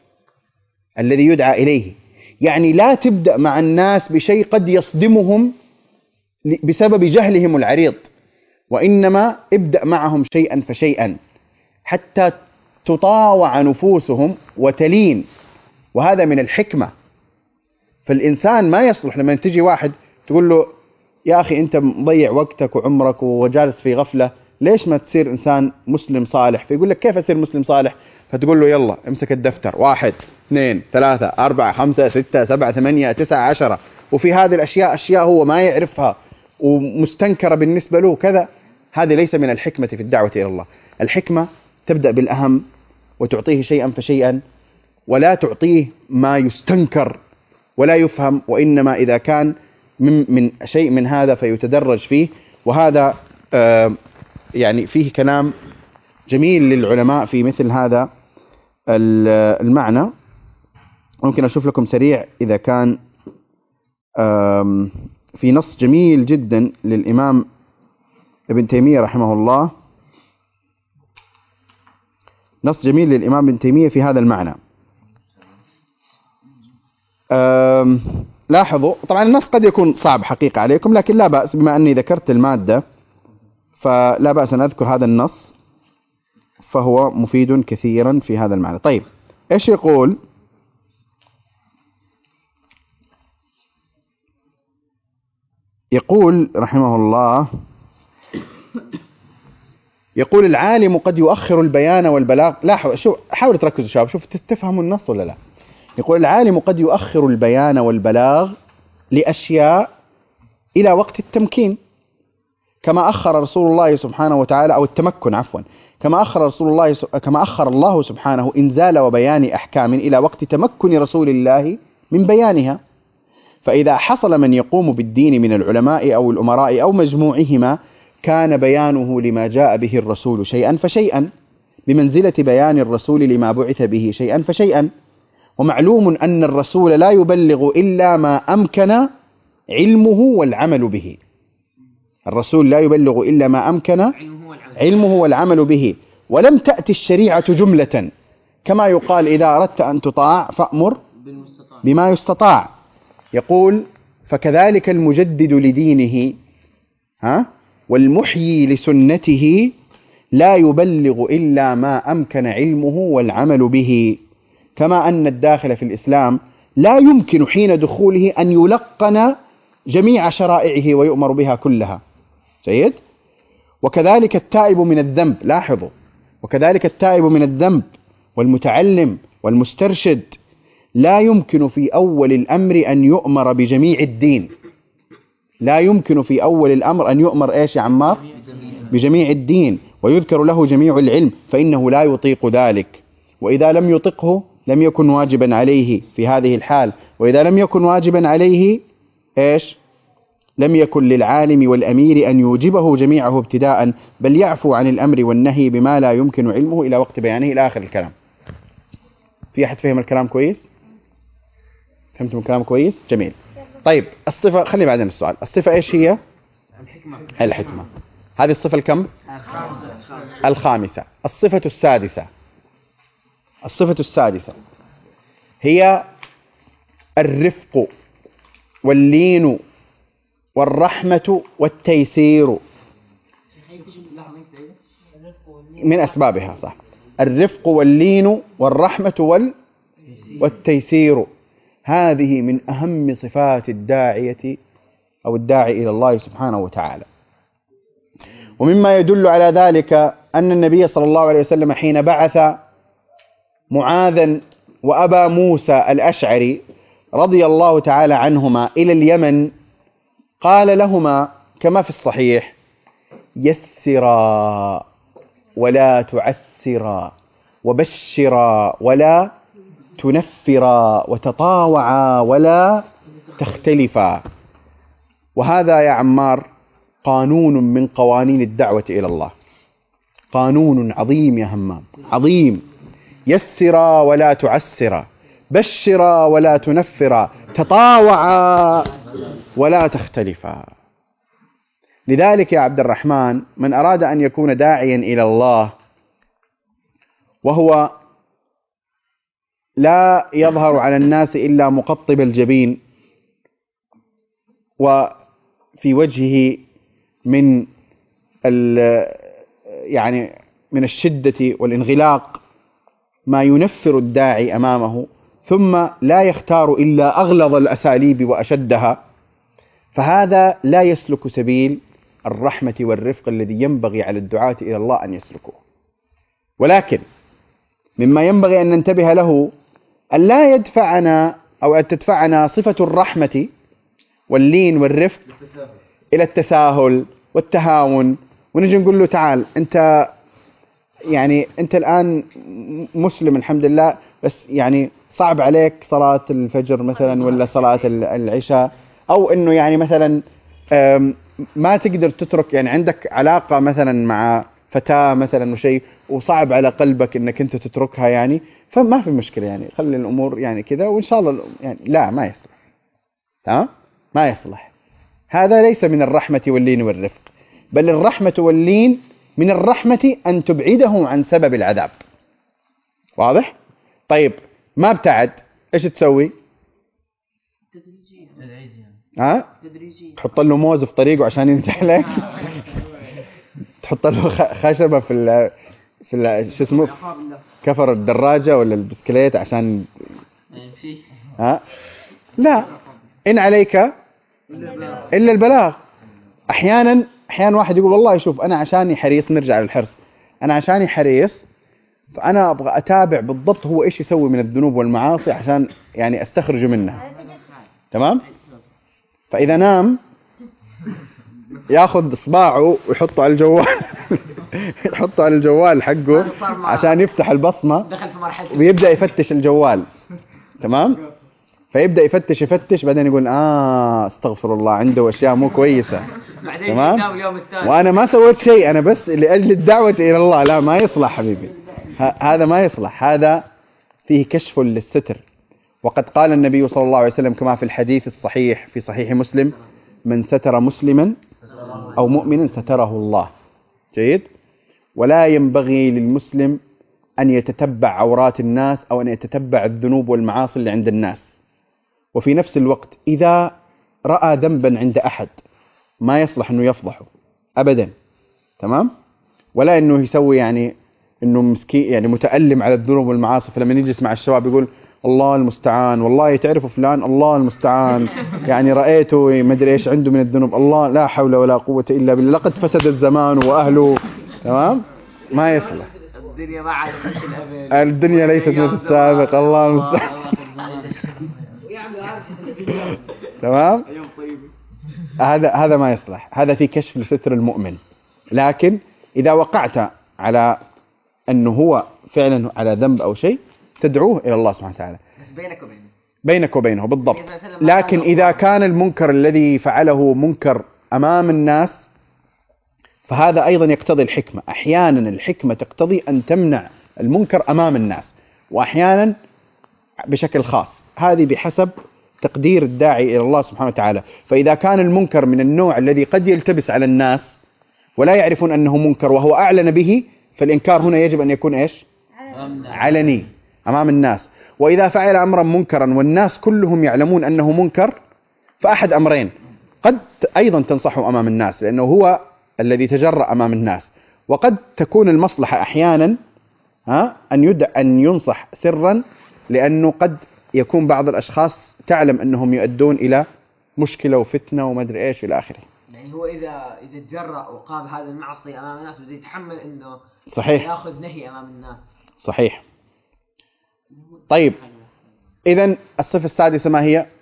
الذي يدعى إليه. يعني لا تبدأ مع الناس بشيء قد يصدمهم بسبب جهلهم العريض، وإنما ابدأ معهم شيئا فشيئا حتى تطاوع نفوسهم وتلين، وهذا من الحكمة. فالإنسان ما يصلح لما تجي واحد تقول له: يا أخي أنت مضيع وقتك وعمرك وجالس في غفلة، ليش ما تصير إنسان مسلم صالح؟ فيقول لك: كيف أصير مسلم صالح؟ فتقول له: يلا امسك الدفتر، واحد اثنين ثلاثة أربعة خمسة ستة سبعة ثمانية تسعة عشرة، وفي هذه الأشياء أشياء هو ما يعرفها ومستنكرة بالنسبة له كذا. هذه ليس من الحكمة في الدعوة إلى الله. الحكمة تبدأ بالأهم وتعطيه شيئا فشيئا، ولا تعطيه ما يستنكر ولا يفهم، وإنما إذا كان من, من شيء من هذا فيتدرج فيه. وهذا آه يعني فيه كلام جميل للعلماء في مثل هذا المعنى. ممكن أشوف لكم سريع إذا كان آه في نص جميل جدا للإمام ابن تيمية رحمه الله، نص جميل للإمام ابن تيمية في هذا المعنى. لاحظوا، طبعا النص قد يكون صعب حقيقة عليكم، لكن لا بأس بما أني ذكرت المادة فلا بأس أن أذكر هذا النص، فهو مفيد كثيرا في هذا المعنى. طيب، إيش يقول؟ يقول رحمه الله، يقول: العالم قد يؤخر البيان والبلاغ. لاحظوا، شو حاولوا تركزوا شباب، شوف تفهموا النص ولا لا. يقول: العالم قد يؤخر البيان والبلاغ لأشياء إلى وقت التمكين، كما أخر رسول الله سبحانه وتعالى، أو التمكن عفوا، كما أخر رسول الله كما أخر الله سبحانه إنزال وبيان أحكام إلى وقت تمكن رسول الله من بيانها. فإذا حصل من يقوم بالدين من العلماء أو الأمراء أو مجموعهما كان بيانه لما جاء به الرسول شيئا فشيئا، بمنزلة بيان الرسول لما بعث به شيئا فشيئا. ومعلوم أن الرسول لا يبلغ إلا ما أمكن علمه والعمل به. الرسول لا يبلغ إلا ما أمكن علمه والعمل به، ولم تأتي الشريعة جملة، كما يقال: إذا أردت أن تطاع فأمر بما يستطاع. يقول: فكذلك المجدد لدينه ها والمحيي لسنته لا يبلغ إلا ما أمكن علمه والعمل به، كما أن الداخل في الإسلام لا يمكن حين دخوله أن يلقن جميع شرائعه ويؤمر بها كلها. جيد؟ وكذلك التائب من الذنب، لاحظوا، وكذلك التائب من الذنب والمتعلم والمسترشد لا يمكن في أول الأمر أن يؤمر بجميع الدين. لا يمكن في أول الأمر أن يؤمر إيش يا عمار؟ بجميع الدين، ويذكر له جميع العلم، فإنه لا يطيق ذلك. وإذا لم يطقه لم يكن واجبا عليه في هذه الحال، وإذا لم يكن واجبا عليه إيش؟ لم يكن للعالم والأمير أن يوجبه جميعه ابتداء، بل يعفو عن الأمر والنهي بما لا يمكن علمه إلى وقت بيانه إلى آخر الكلام. في أحد فهم الكلام كويس؟ فهمتم الكلام كويس؟ جميل. طيب الصفة، خلي بعدين السؤال. الصفة إيش هي؟ الحكمة. الحكمة. هذه الصفة الكم؟ الخامسة. الصفة السادسة. الصفة السادسة هي الرفق واللين والرحمة والتيسير. من أسبابها صح، الرفق واللين والرحمة وال والتيسير. هذه من أهم صفات الداعية أو الداعي إلى الله سبحانه وتعالى. ومما يدل على ذلك أن النبي صلى الله عليه وسلم حين بعث معاذا وأبا موسى الأشعري رضي الله تعالى عنهما إلى اليمن، قال لهما كما في الصحيح: يسرا ولا تعسرا، وبشرا ولا تنفرا، وتطاوعا ولا تختلفا. وهذا يا عمار قانون من قوانين الدعوة إلى الله، قانون عظيم يا همام، عظيم. يسرا ولا تعسرا، بشرا ولا تنفرا، تطاوعا ولا تختلفا. لذلك يا عبد الرحمن، من أراد أن يكون داعيا إلى الله وهو لا يظهر على الناس إلا مقطب الجبين، وفي وجهه من يعني من الشدة والانغلاق ما ينفر الداعي أمامه، ثم لا يختار إلا أغلظ الأساليب وأشدها، فهذا لا يسلك سبيل الرحمة والرفق الذي ينبغي على الدعاة إلى الله أن يسلكوه. ولكن مما ينبغي أن ننتبه له أن لا يدفعنا أو أن تدفعنا صفة الرحمة واللين والرفق إلى التساهل والتهاون، ونجي نقول له تعال أنت يعني أنت الآن مسلم الحمد لله، بس يعني صعب عليك صلاة الفجر مثلا ولا صلاة العشاء، أو أنه يعني مثلا ما تقدر تترك، يعني عندك علاقة مثلا مع فتاة مثلا وشيء وصعب على قلبك أنك أنت تتركها، يعني فما في مشكلة، يعني خلي الأمور يعني كذا وإن شاء الله يعني. لا، ما يصلح. تمام؟ ما يصلح. هذا ليس من الرحمة واللين والرفق، بل الرحمة واللين من الرحمة أن تبعده عن سبب العذاب. واضح؟ طيب ما ابتعد إيش تسوي؟ ها؟ تحط له موز في طريقه عشان ينتهي لك، تحط له خشبة في ال في ال شو اسمه كفر الدراجة ولا البسكليت عشان ها؟ لا، إن عليك إلا البلاغ. أحيانا أحيانا واحد يقول والله شوف أنا عشاني حريص، نرجع للحرص، أنا عشاني حريص فأنا أبغى أتابع بالضبط هو إيش يسوي من الذنوب والمعاصي عشان يعني أستخرجه منها. تمام؟ فإذا نام ياخذ إصبعه ويحطه على الجوال يحطه على الجوال حقه عشان يفتح البصمة، ويبدأ يفتش الجوال. تمام؟ فيبدأ يفتش يفتش بعدين يقول آه استغفر الله عنده أشياء مو كويسة. تمام؟ وأنا ما سويت شيء، أنا بس لأجل الدعوة إلى الله. لا، ما يصلح حبيبي، هذا ما يصلح، هذا فيه كشف للستر. وقد قال النبي صلى الله عليه وسلم كما في الحديث الصحيح في صحيح مسلم: من ستر مسلما أو مؤمنا ستره الله. جيد؟ ولا ينبغي للمسلم أن يتتبع عورات الناس أو أن يتتبع الذنوب والمعاصي اللي عند الناس. وفي نفس الوقت إذا رأى ذنبا عند أحد ما يصلح أنه يفضحه أبدا. تمام؟ ولا أنه يسوي يعني أنه مسكين يعني متألم على الذنوب والمعاصي، فلما يجلس مع الشباب يقول الله المستعان، والله تعرفوا فلان الله المستعان يعني رأيته ما ادري ايش عنده من الذنوب، الله لا حول ولا قوة إلا بالله، لقد فسد الزمان وأهله. تمام؟ ما يصلح. الدنيا ما عاد مثل الأبد. الدنيا ليست مثل السابق. الله المستعان. تمام. هذا هذا ما يصلح. هذا في كشف لستر المؤمن. لكن إذا وقعت على أنه هو فعلا على ذنب أو شيء تدعوه إلى الله سبحانه وتعالى. بس بينك وبينه. بينك وبينه بالضبط. لكن إذا كان المنكر الذي فعله منكر أمام الناس فهذا أيضا يقتضي الحكمة. أحيانا الحكمة تقتضي أن تمنع المنكر أمام الناس، وأحيانا بشكل خاص. هذه بحسب تقدير الداعي إلى الله سبحانه وتعالى. فإذا كان المنكر من النوع الذي قد يلتبس على الناس ولا يعرفون أنه منكر وهو أعلن به، فالإنكار هنا يجب أن يكون إيش؟ علني أمام الناس. وإذا فعل أمرا منكرا والناس كلهم يعلمون أنه منكر فأحد أمرين: قد أيضا تنصحه أمام الناس لأنه هو الذي تجرأ أمام الناس، وقد تكون المصلحة أحيانا ها أن يدع أن ينصح سرا، لأنه قد يكون بعض الأشخاص تعلم أنهم يؤدون إلى مشكلة وفتنة وما أدري إيش إلى آخره. يعني هو إذا إذا تجرأ وقام هذا المعصية أمام الناس وده يتحمل إنه صحيح يأخذ نهي أمام الناس. صحيح. طيب إذن الصفة السادسة ما هي؟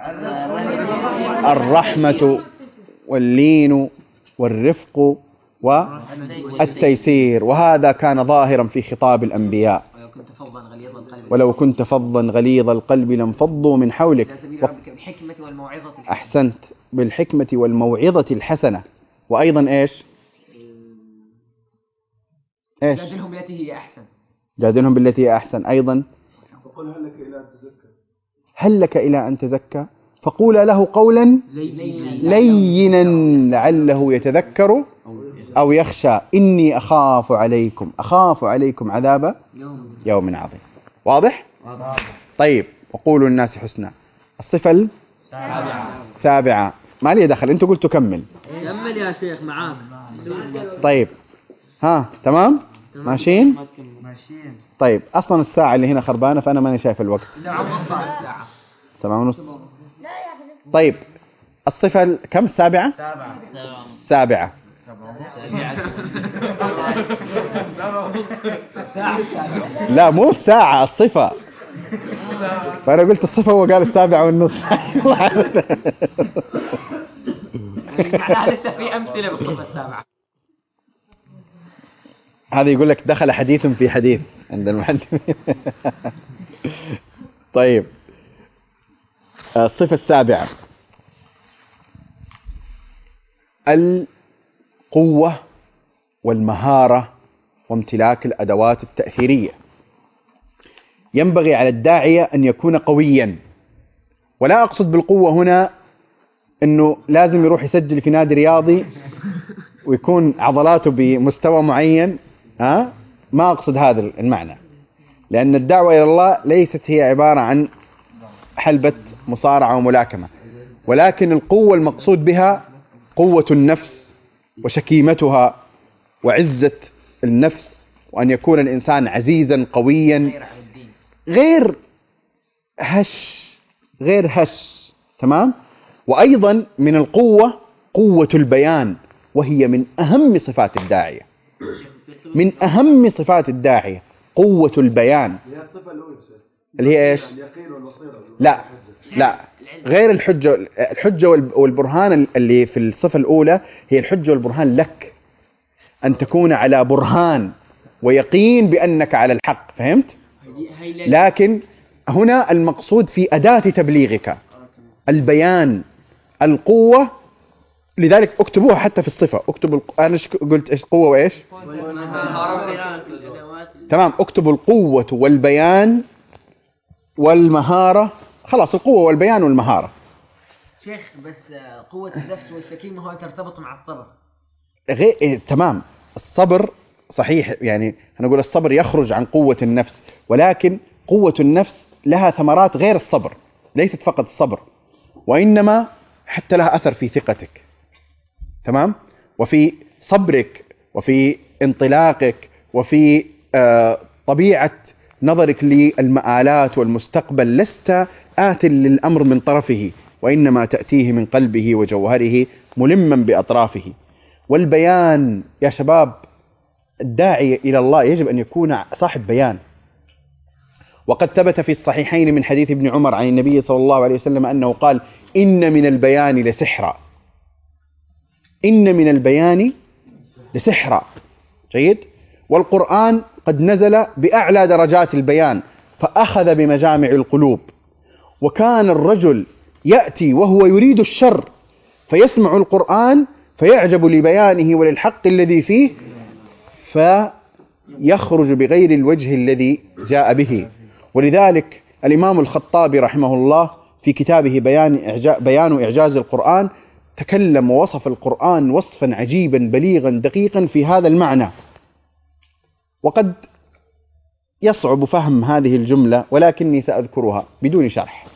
الرحمة واللين والرفق والتيسير. وهذا كان ظاهرا في خطاب الأنبياء. ولو كنت فظا غليظ القلب ولو كنت فظا غليظ القلب لانفضوا من حولك. و... بالحكمة والموعظة الحسنة. أحسنت. بالحكمة والموعظة الحسنة. وأيضا إيش؟ إيش؟ جادلهم بالتي هي أحسن. جادلهم بالتي هي أحسن. أيضا فقل هل لك إلى أن تزكى. هل لك إلى أن تزكى فقولا له قولا لينا لعله يتذكر أو يخشى إني أخاف عليكم أخاف عليكم عذاب يوم عظيم. واضح؟ طيب وقولوا الناس حسنا. الصفة السابعة ما لي دخل، أنتوا قلتوا كمل. كمل يا شيخ معاك. طيب ها تمام ماشيين. طيب أصلا الساعة اللي هنا خربانة فأنا ماني شايف الوقت. سبعة ونص. طيب الصفة ال... كم السابعة؟ السابعة. لا مو الساعة الصفة. فأنا قلت الصفة هو قال السابعة والنص. معناها لسه في أمثلة بالصفة السابعة. هذا يقول لك دخل حديث في حديث عند المحدثين. طيب الصفة السابعة القوة والمهارة وامتلاك الأدوات التأثيرية. ينبغي على الداعية أن يكون قويا، ولا أقصد بالقوة هنا أنه لازم يروح يسجل في نادي رياضي ويكون عضلاته بمستوى معين. ها؟ ما أقصد هذا المعنى، لأن الدعوة إلى الله ليست هي عبارة عن حلبة مصارعة وملاكمة، ولكن القوة المقصود بها قوة النفس وشكيمتها وعزة النفس، وأن يكون الإنسان عزيزا قويا غير هش غير هش. تمام. وأيضا من القوة قوة البيان، وهي من أهم صفات الداعية. من أهم صفات الداعية قوة البيان. اللي هي إيش؟ لا لا غير الحجة. الحجة والبرهان اللي في الصفة الأولى هي الحجة والبرهان لك، أن تكون على برهان ويقين بأنك على الحق. فهمت؟ لكن هنا المقصود في أداة تبليغك البيان القوة. لذلك اكتبوها حتى في الصفة. اكتبوا الق... أنا قلت إيش قوة وإيش؟ تمام. اكتبوا القوة والبيان والمهارة. خلاص القوة والبيان والمهارة. شيخ بس قوة النفس والسكينة هو ترتبط مع الصبر. غير إيه تمام. الصبر صحيح، يعني نقول الصبر يخرج عن قوة النفس، ولكن قوة النفس لها ثمرات غير الصبر، ليست فقط الصبر، وإنما حتى لها أثر في ثقتك. تمام. وفي صبرك وفي انطلاقك وفي آه طبيعة نظرك للمآلات والمستقبل. لست آت للأمر من طرفه، وإنما تأتيه من قلبه وجوهره ملما بأطرافه. والبيان يا شباب الداعي إلى الله يجب أن يكون صاحب بيان. وقد ثبت في الصحيحين من حديث ابن عمر عن النبي صلى الله عليه وسلم أنه قال: إن من البيان لسحرا، إن من البيان لسحرا. جيد. والقرآن قد نزل بأعلى درجات البيان فأخذ بمجامع القلوب. وكان الرجل يأتي وهو يريد الشر فيسمع القرآن فيعجب لبيانه وللحق الذي فيه فيخرج بغير الوجه الذي جاء به. ولذلك الإمام الخطابي رحمه الله في كتابه بيان إعجاز, بيان إعجاز القرآن تكلم ووصف القرآن وصفا عجيبا بليغا دقيقا في هذا المعنى. وقد يصعب فهم هذه الجملة ولكني سأذكرها بدون شرح.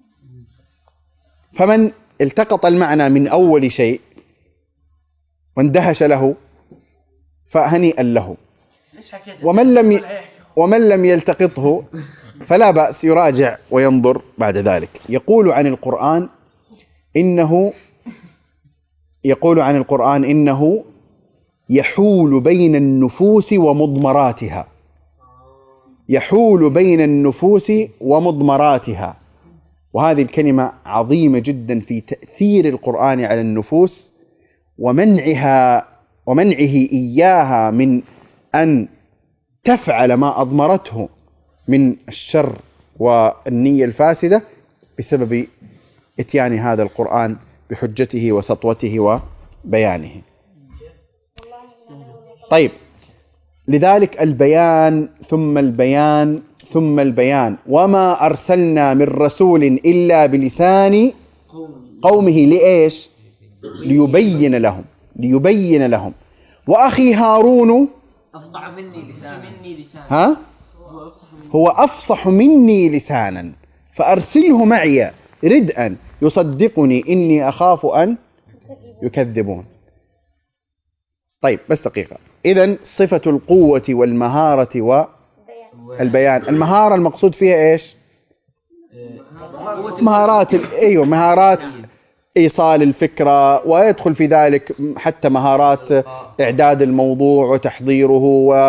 فمن التقط المعنى من أول شيء واندهش له فهنيئا له، ومن لم ومن لم يلتقطه فلا بأس يراجع وينظر بعد ذلك. يقول عن القرآن إنه يقول عن القرآن إنه يحول بين النفوس ومضمراتها، يحول بين النفوس ومضمراتها. وهذه الكلمة عظيمة جدا في تأثير القرآن على النفوس ومنعها ومنعه إياها من أن تفعل ما أضمرته من الشر والنية الفاسدة بسبب إتيان هذا القرآن بحجته وسطوته وبيانه. طيب، لذلك البيان ثم البيان ثم البيان. وما أرسلنا من رسول إلا بلسان قومه لإيش؟ ليبين لهم ليبين لهم. وأخي هارون أفصح مني لسانا. ها؟ هو أفصح مني لسانا فأرسله معي ردءا يصدقني إني أخاف أن يكذبون. طيب بس دقيقة. إذن صفة القوة والمهارة والبيان. المهارة المقصود فيها إيش؟ مهارات أيوة مهارات إيصال الفكرة، ويدخل في ذلك حتى مهارات إعداد الموضوع وتحضيره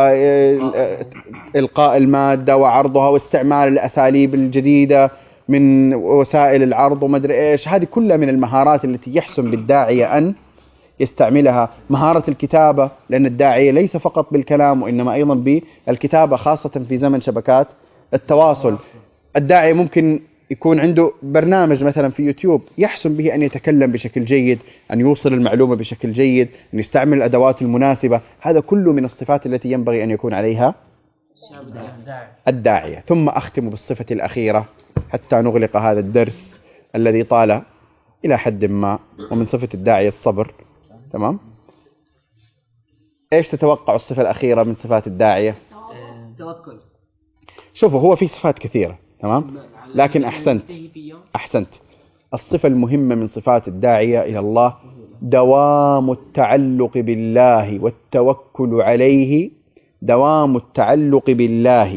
وإلقاء المادة وعرضها واستعمال الأساليب الجديدة من وسائل العرض ومدري إيش. هذه كلها من المهارات التي يحسن بالداعية أن يستعملها. مهارة الكتابة، لأن الداعية ليس فقط بالكلام وإنما أيضا بالكتابة، خاصة في زمن شبكات التواصل. الداعية ممكن يكون عنده برنامج مثلا في يوتيوب يحسن به أن يتكلم بشكل جيد، أن يوصل المعلومة بشكل جيد، أن يستعمل الأدوات المناسبة. هذا كله من الصفات التي ينبغي أن يكون عليها الداعية. ثم أختم بالصفة الأخيرة حتى نغلق هذا الدرس الذي طال إلى حد ما. ومن صفة الداعية الصبر. تمام؟ إيش تتوقع الصفة الأخيرة من صفات الداعية؟ توكل. شوفوا، هو في صفات كثيرة، تمام؟ لكن أحسنت أحسنت الصفة المهمة من صفات الداعية إلى الله دوام التعلق بالله والتوكل عليه، دوام التعلق بالله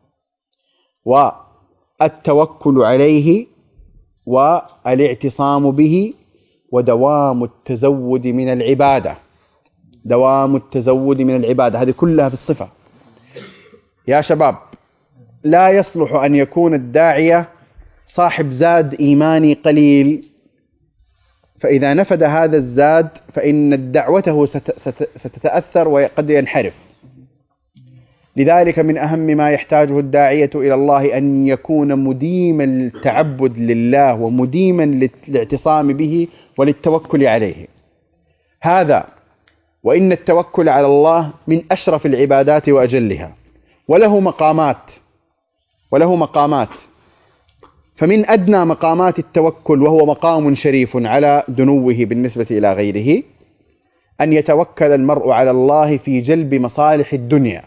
والتوكل عليه والاعتصام به، ودوام التزود من العبادة. دوام التزود من العبادة هذه كلها في الصفة. يا شباب، لا يصلح أن يكون الداعية صاحب زاد إيماني قليل، فإذا نفد هذا الزاد فإن دعوته ستتأثر وقد ينحرف. لذلك من أهم ما يحتاجه الداعية إلى الله أن يكون مديما للتعبد لله ومديما للاعتصام به وللتوكل عليه. هذا وإن التوكل على الله من أشرف العبادات وأجلها، وله مقامات وله مقامات فمن أدنى مقامات التوكل، وهو مقام شريف على دنوه بالنسبة إلى غيره، أن يتوكل المرء على الله في جلب مصالح الدنيا.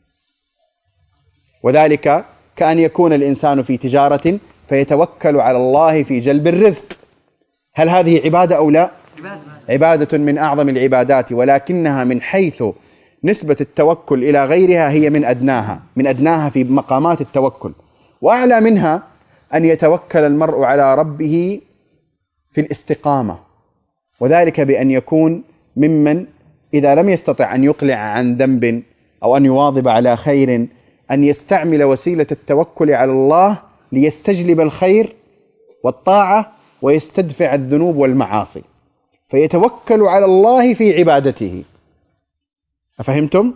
وذلك كأن يكون الإنسان في تجارة فيتوكل على الله في جلب الرزق. هل هذه عبادة أو لا؟ عبادة من أعظم العبادات، ولكنها من حيث نسبة التوكل إلى غيرها هي من أدناها من أدناها في مقامات التوكل. وأعلى منها أن يتوكل المرء على ربه في الاستقامة، وذلك بأن يكون ممن إذا لم يستطع أن يقلع عن ذنب أو أن يواظب على خير أن يستعمل وسيلة التوكل على الله ليستجلب الخير والطاعة ويستدفع الذنوب والمعاصي، فيتوكل على الله في عبادته. أفهمتم؟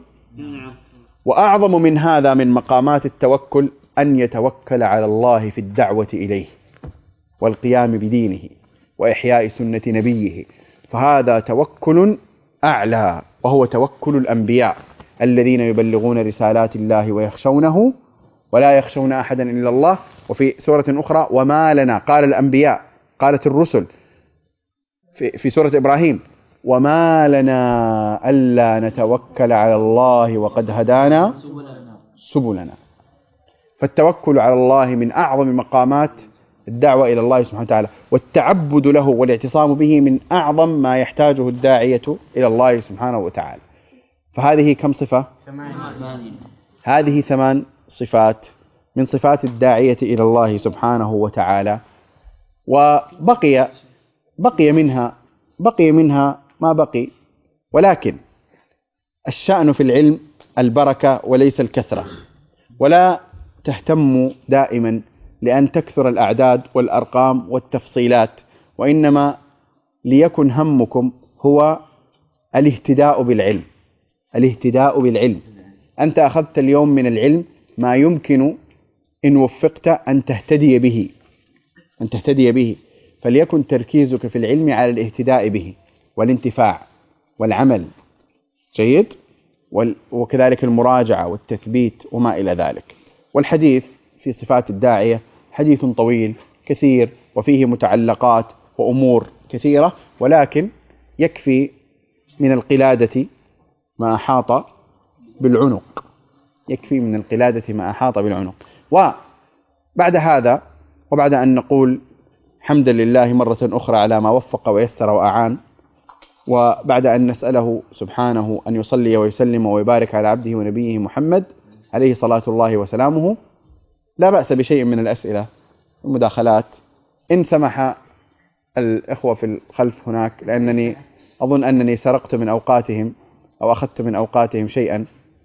وأعظم من هذا من مقامات التوكل أن يتوكل على الله في الدعوة إليه والقيام بدينه وإحياء سنة نبيه، فهذا توكل أعلى، وهو توكل الأنبياء الذين يبلغون رسالات الله ويخشونه ولا يخشون أحدا إلا الله. وفي سورة أخرى وما لنا، قال الأنبياء، قالت الرسل في, في سورة إبراهيم وما لنا ألا نتوكل على الله وقد هدانا سبلنا. فالتوكل على الله من أعظم مقامات الدعوة إلى الله سبحانه وتعالى، والتعبد له والاعتصام به من أعظم ما يحتاجه الداعية إلى الله سبحانه وتعالى. فهذه كم صفة؟ هذه ثمان صفات من صفات الداعية إلى الله سبحانه وتعالى. وبقي بقي منها بقي منها ما بقي، ولكن الشأن في العلم البركة وليس الكثرة، ولا تهتموا دائما لأن تكثر الأعداد والأرقام والتفصيلات، وإنما ليكن همكم هو الاهتداء بالعلم. الاهتداء بالعلم، أنت أخذت اليوم من العلم ما يمكن إن وفقت أن تهتدي به أن تهتدي به فليكن تركيزك في العلم على الاهتداء به والانتفاع والعمل جيد، وكذلك المراجعة والتثبيت وما إلى ذلك. والحديث في صفات الداعية حديث طويل كثير وفيه متعلقات وأمور كثيرة، ولكن يكفي من القلادة ما أحاط بالعنق يكفي من القلادة ما أحاط بالعنق. وبعد هذا، وبعد أن نقول حمدا لله مرة أخرى على ما وفق ويسر وأعان، وبعد أن نسأله سبحانه أن يصلي ويسلم ويبارك على عبده ونبيه محمد عليه صلاة الله وسلامه، لا بأس بشيء من الأسئلة والمداخلات إن سمح الإخوة في الخلف هناك، لأنني أظن أنني سرقت من أوقاتهم أو أخذت من أوقاتهم شيئا.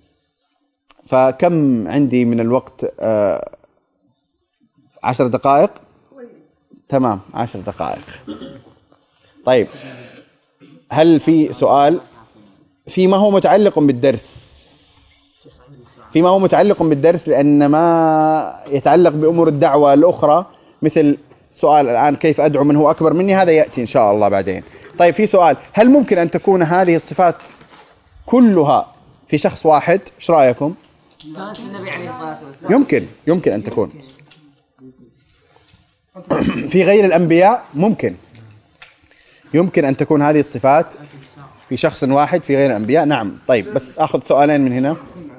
فكم عندي من الوقت؟ آه عشر دقائق. تمام، عشر دقائق. طيب، هل في سؤال فيما هو متعلق بالدرس؟ فيما هو متعلق بالدرس، لأن ما يتعلق بأمور الدعوة الأخرى مثل سؤال الآن كيف أدعو من هو أكبر مني، هذا يأتي إن شاء الله بعدين. طيب، في سؤال، هل ممكن أن تكون هذه الصفات كلها في شخص واحد؟ إيش رأيكم؟ كانت النبي عليه الصلاة والسلام. يمكن يمكن أن تكون في غير الأنبياء، ممكن يمكن أن تكون هذه الصفات في شخص واحد في غير الأنبياء. نعم. طيب، بس أخذ سؤالين من هنا.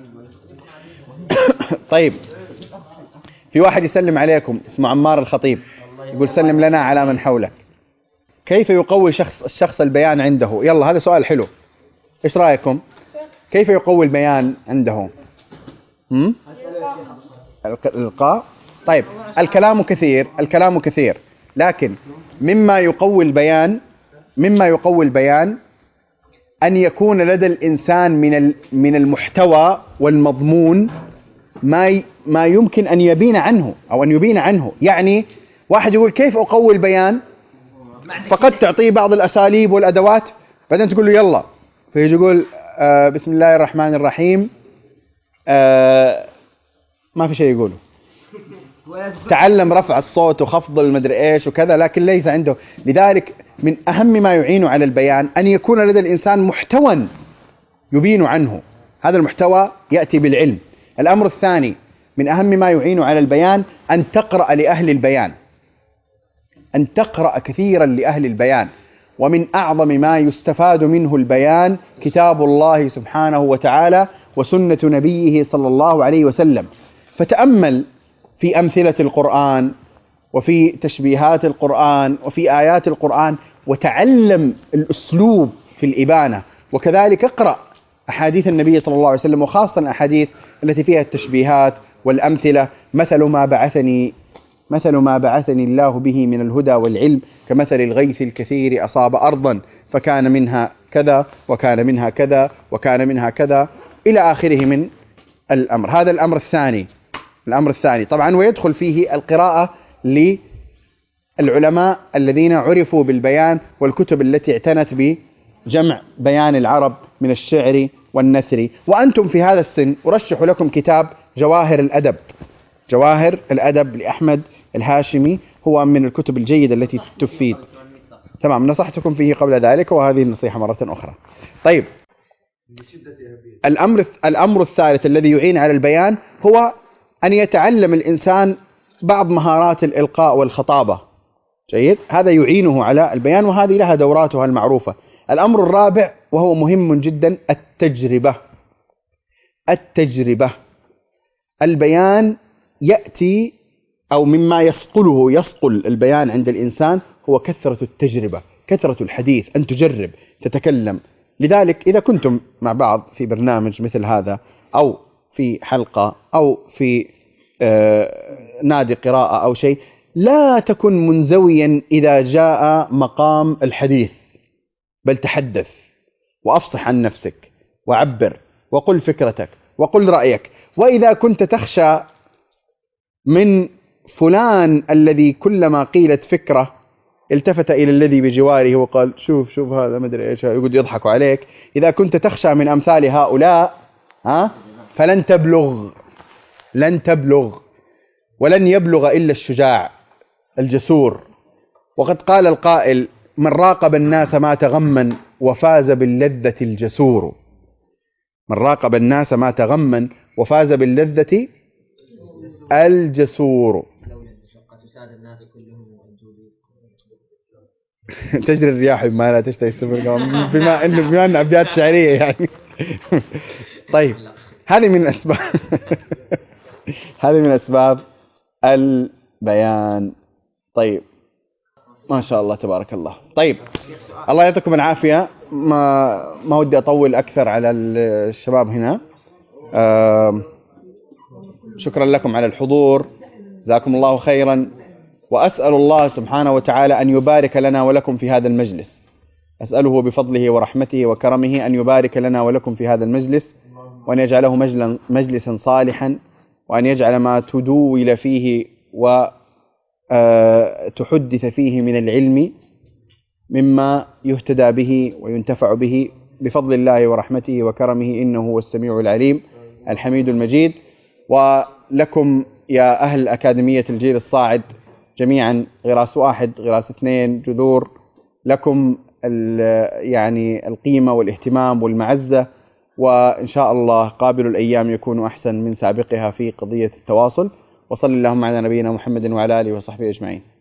طيب، في واحد يسلم عليكم اسمه عمار الخطيب، يقول سلم لنا على من حولك. كيف يقوي شخص الشخص البيان عنده؟ يلا، هذا سؤال حلو، إيش رأيكم؟ كيف يقوي البيان عنده؟ هم؟ الإلقاء. طيب، الكلام كثير الكلام كثير لكن مما يقوي البيان مما يقوي البيان أن يكون لدى الإنسان من من المحتوى والمضمون ما ما يمكن أن يبين عنه أو أن يبين عنه. يعني واحد يقول كيف أقوي البيان، فقد تعطيه بعض الأساليب والأدوات، بعدين تقول له يلا، فيجي يقول آه بسم الله الرحمن الرحيم، آه ما في شيء يقوله. تعلم رفع الصوت وخفض المدري ايش وكذا، لكن ليس عنده. لذلك من أهم ما يعين على البيان أن يكون لدى الإنسان محتوى يبين عنه، هذا المحتوى يأتي بالعلم. الأمر الثاني من أهم ما يعين على البيان أن تقرأ لأهل البيان أن تقرأ كثيرا لأهل البيان. ومن أعظم ما يستفاد منه البيان كتاب الله سبحانه وتعالى وسنة نبيه صلى الله عليه وسلم. فتأمل في أمثلة القرآن وفي تشبيهات القرآن وفي آيات القرآن، وتعلم الأسلوب في الإبانة. وكذلك اقرأ أحاديث النبي صلى الله عليه وسلم، وخاصة الأحاديث التي فيها التشبيهات والأمثلة. مثل ما بعثني مثل ما بعثني الله به من الهدى والعلم كمثل الغيث الكثير أصاب أرضا فكان منها كذا وكان منها كذا وكان منها كذا. إلى آخره من الأمر. هذا الأمر الثاني. الأمر الثاني طبعا ويدخل فيه القراءة للعلماء الذين عرفوا بالبيان والكتب التي اعتنت بجمع بيان العرب من الشعر والنثر. وأنتم في هذا السن أرشح لكم كتاب جواهر الأدب. جواهر الأدب لأحمد الهاشمي هو من الكتب الجيدة التي تفيد. تمام، نصحتكم فيه قبل ذلك وهذه النصيحة مرة أخرى. طيب، الأمر الأمر الثالث الذي يعين على البيان هو أن يتعلم الإنسان بعض مهارات الإلقاء والخطابة. جيد، هذا يعينه على البيان وهذه لها دوراتها المعروفة. الأمر الرابع وهو مهم جدا التجربة. التجربة البيان يأتي أو مما يصقله يصقل البيان عند الإنسان هو كثرة التجربة، كثرة الحديث، أن تجرب تتكلم. لذلك إذا كنتم مع بعض في برنامج مثل هذا أو في حلقة أو في آه نادي قراءة أو شيء، لا تكن منزويا إذا جاء مقام الحديث، بل تحدث وأفصح عن نفسك وعبر وقل فكرتك وقل رأيك. وإذا كنت تخشى من فلان الذي كلما قيلت فكرة التفت إلى الذي بجواره وقال شوف شوف هذا ما أدري إيش، يقعد يضحكوا عليك، إذا كنت تخشى من أمثال هؤلاء ها فلن تبلغ، لن تبلغ ولن يبلغ إلا الشجاع الجسور. وقد قال القائل من راقب الناس ما تغمن وفاز باللذة الجسور. من راقب الناس ما تغمن وفاز باللذة الجسور. تجري الرياح بما لا تشتهي السفن، بما انه بما ان ابيات شعريه يعني. طيب، هذه من اسباب هذه من اسباب البيان. طيب، ما شاء الله تبارك الله. طيب، الله يعطيكم العافيه. ما ما ودي اطول اكثر على الشباب هنا. آه شكرا لكم على الحضور، جزاكم الله خيرا. وأسأل الله سبحانه وتعالى أن يبارك لنا ولكم في هذا المجلس. أسأله بفضله ورحمته وكرمه أن يبارك لنا ولكم في هذا المجلس، وأن يجعله مجلسا صالحا، وأن يجعل ما تدول فيه وتحدث فيه من العلم مما يهتدى به وينتفع به بفضل الله ورحمته وكرمه، إنه هو السميع العليم الحميد المجيد. ولكم يا أهل أكاديمية الجيل الصاعد جميعا غراس واحد غراس اثنين جذور، لكم يعني القيمة والاهتمام والمعزة، وإن شاء الله قابل الأيام يكون أحسن من سابقها في قضية التواصل. وصلى اللهم على نبينا محمد وعلى آله وصحبه أجمعين.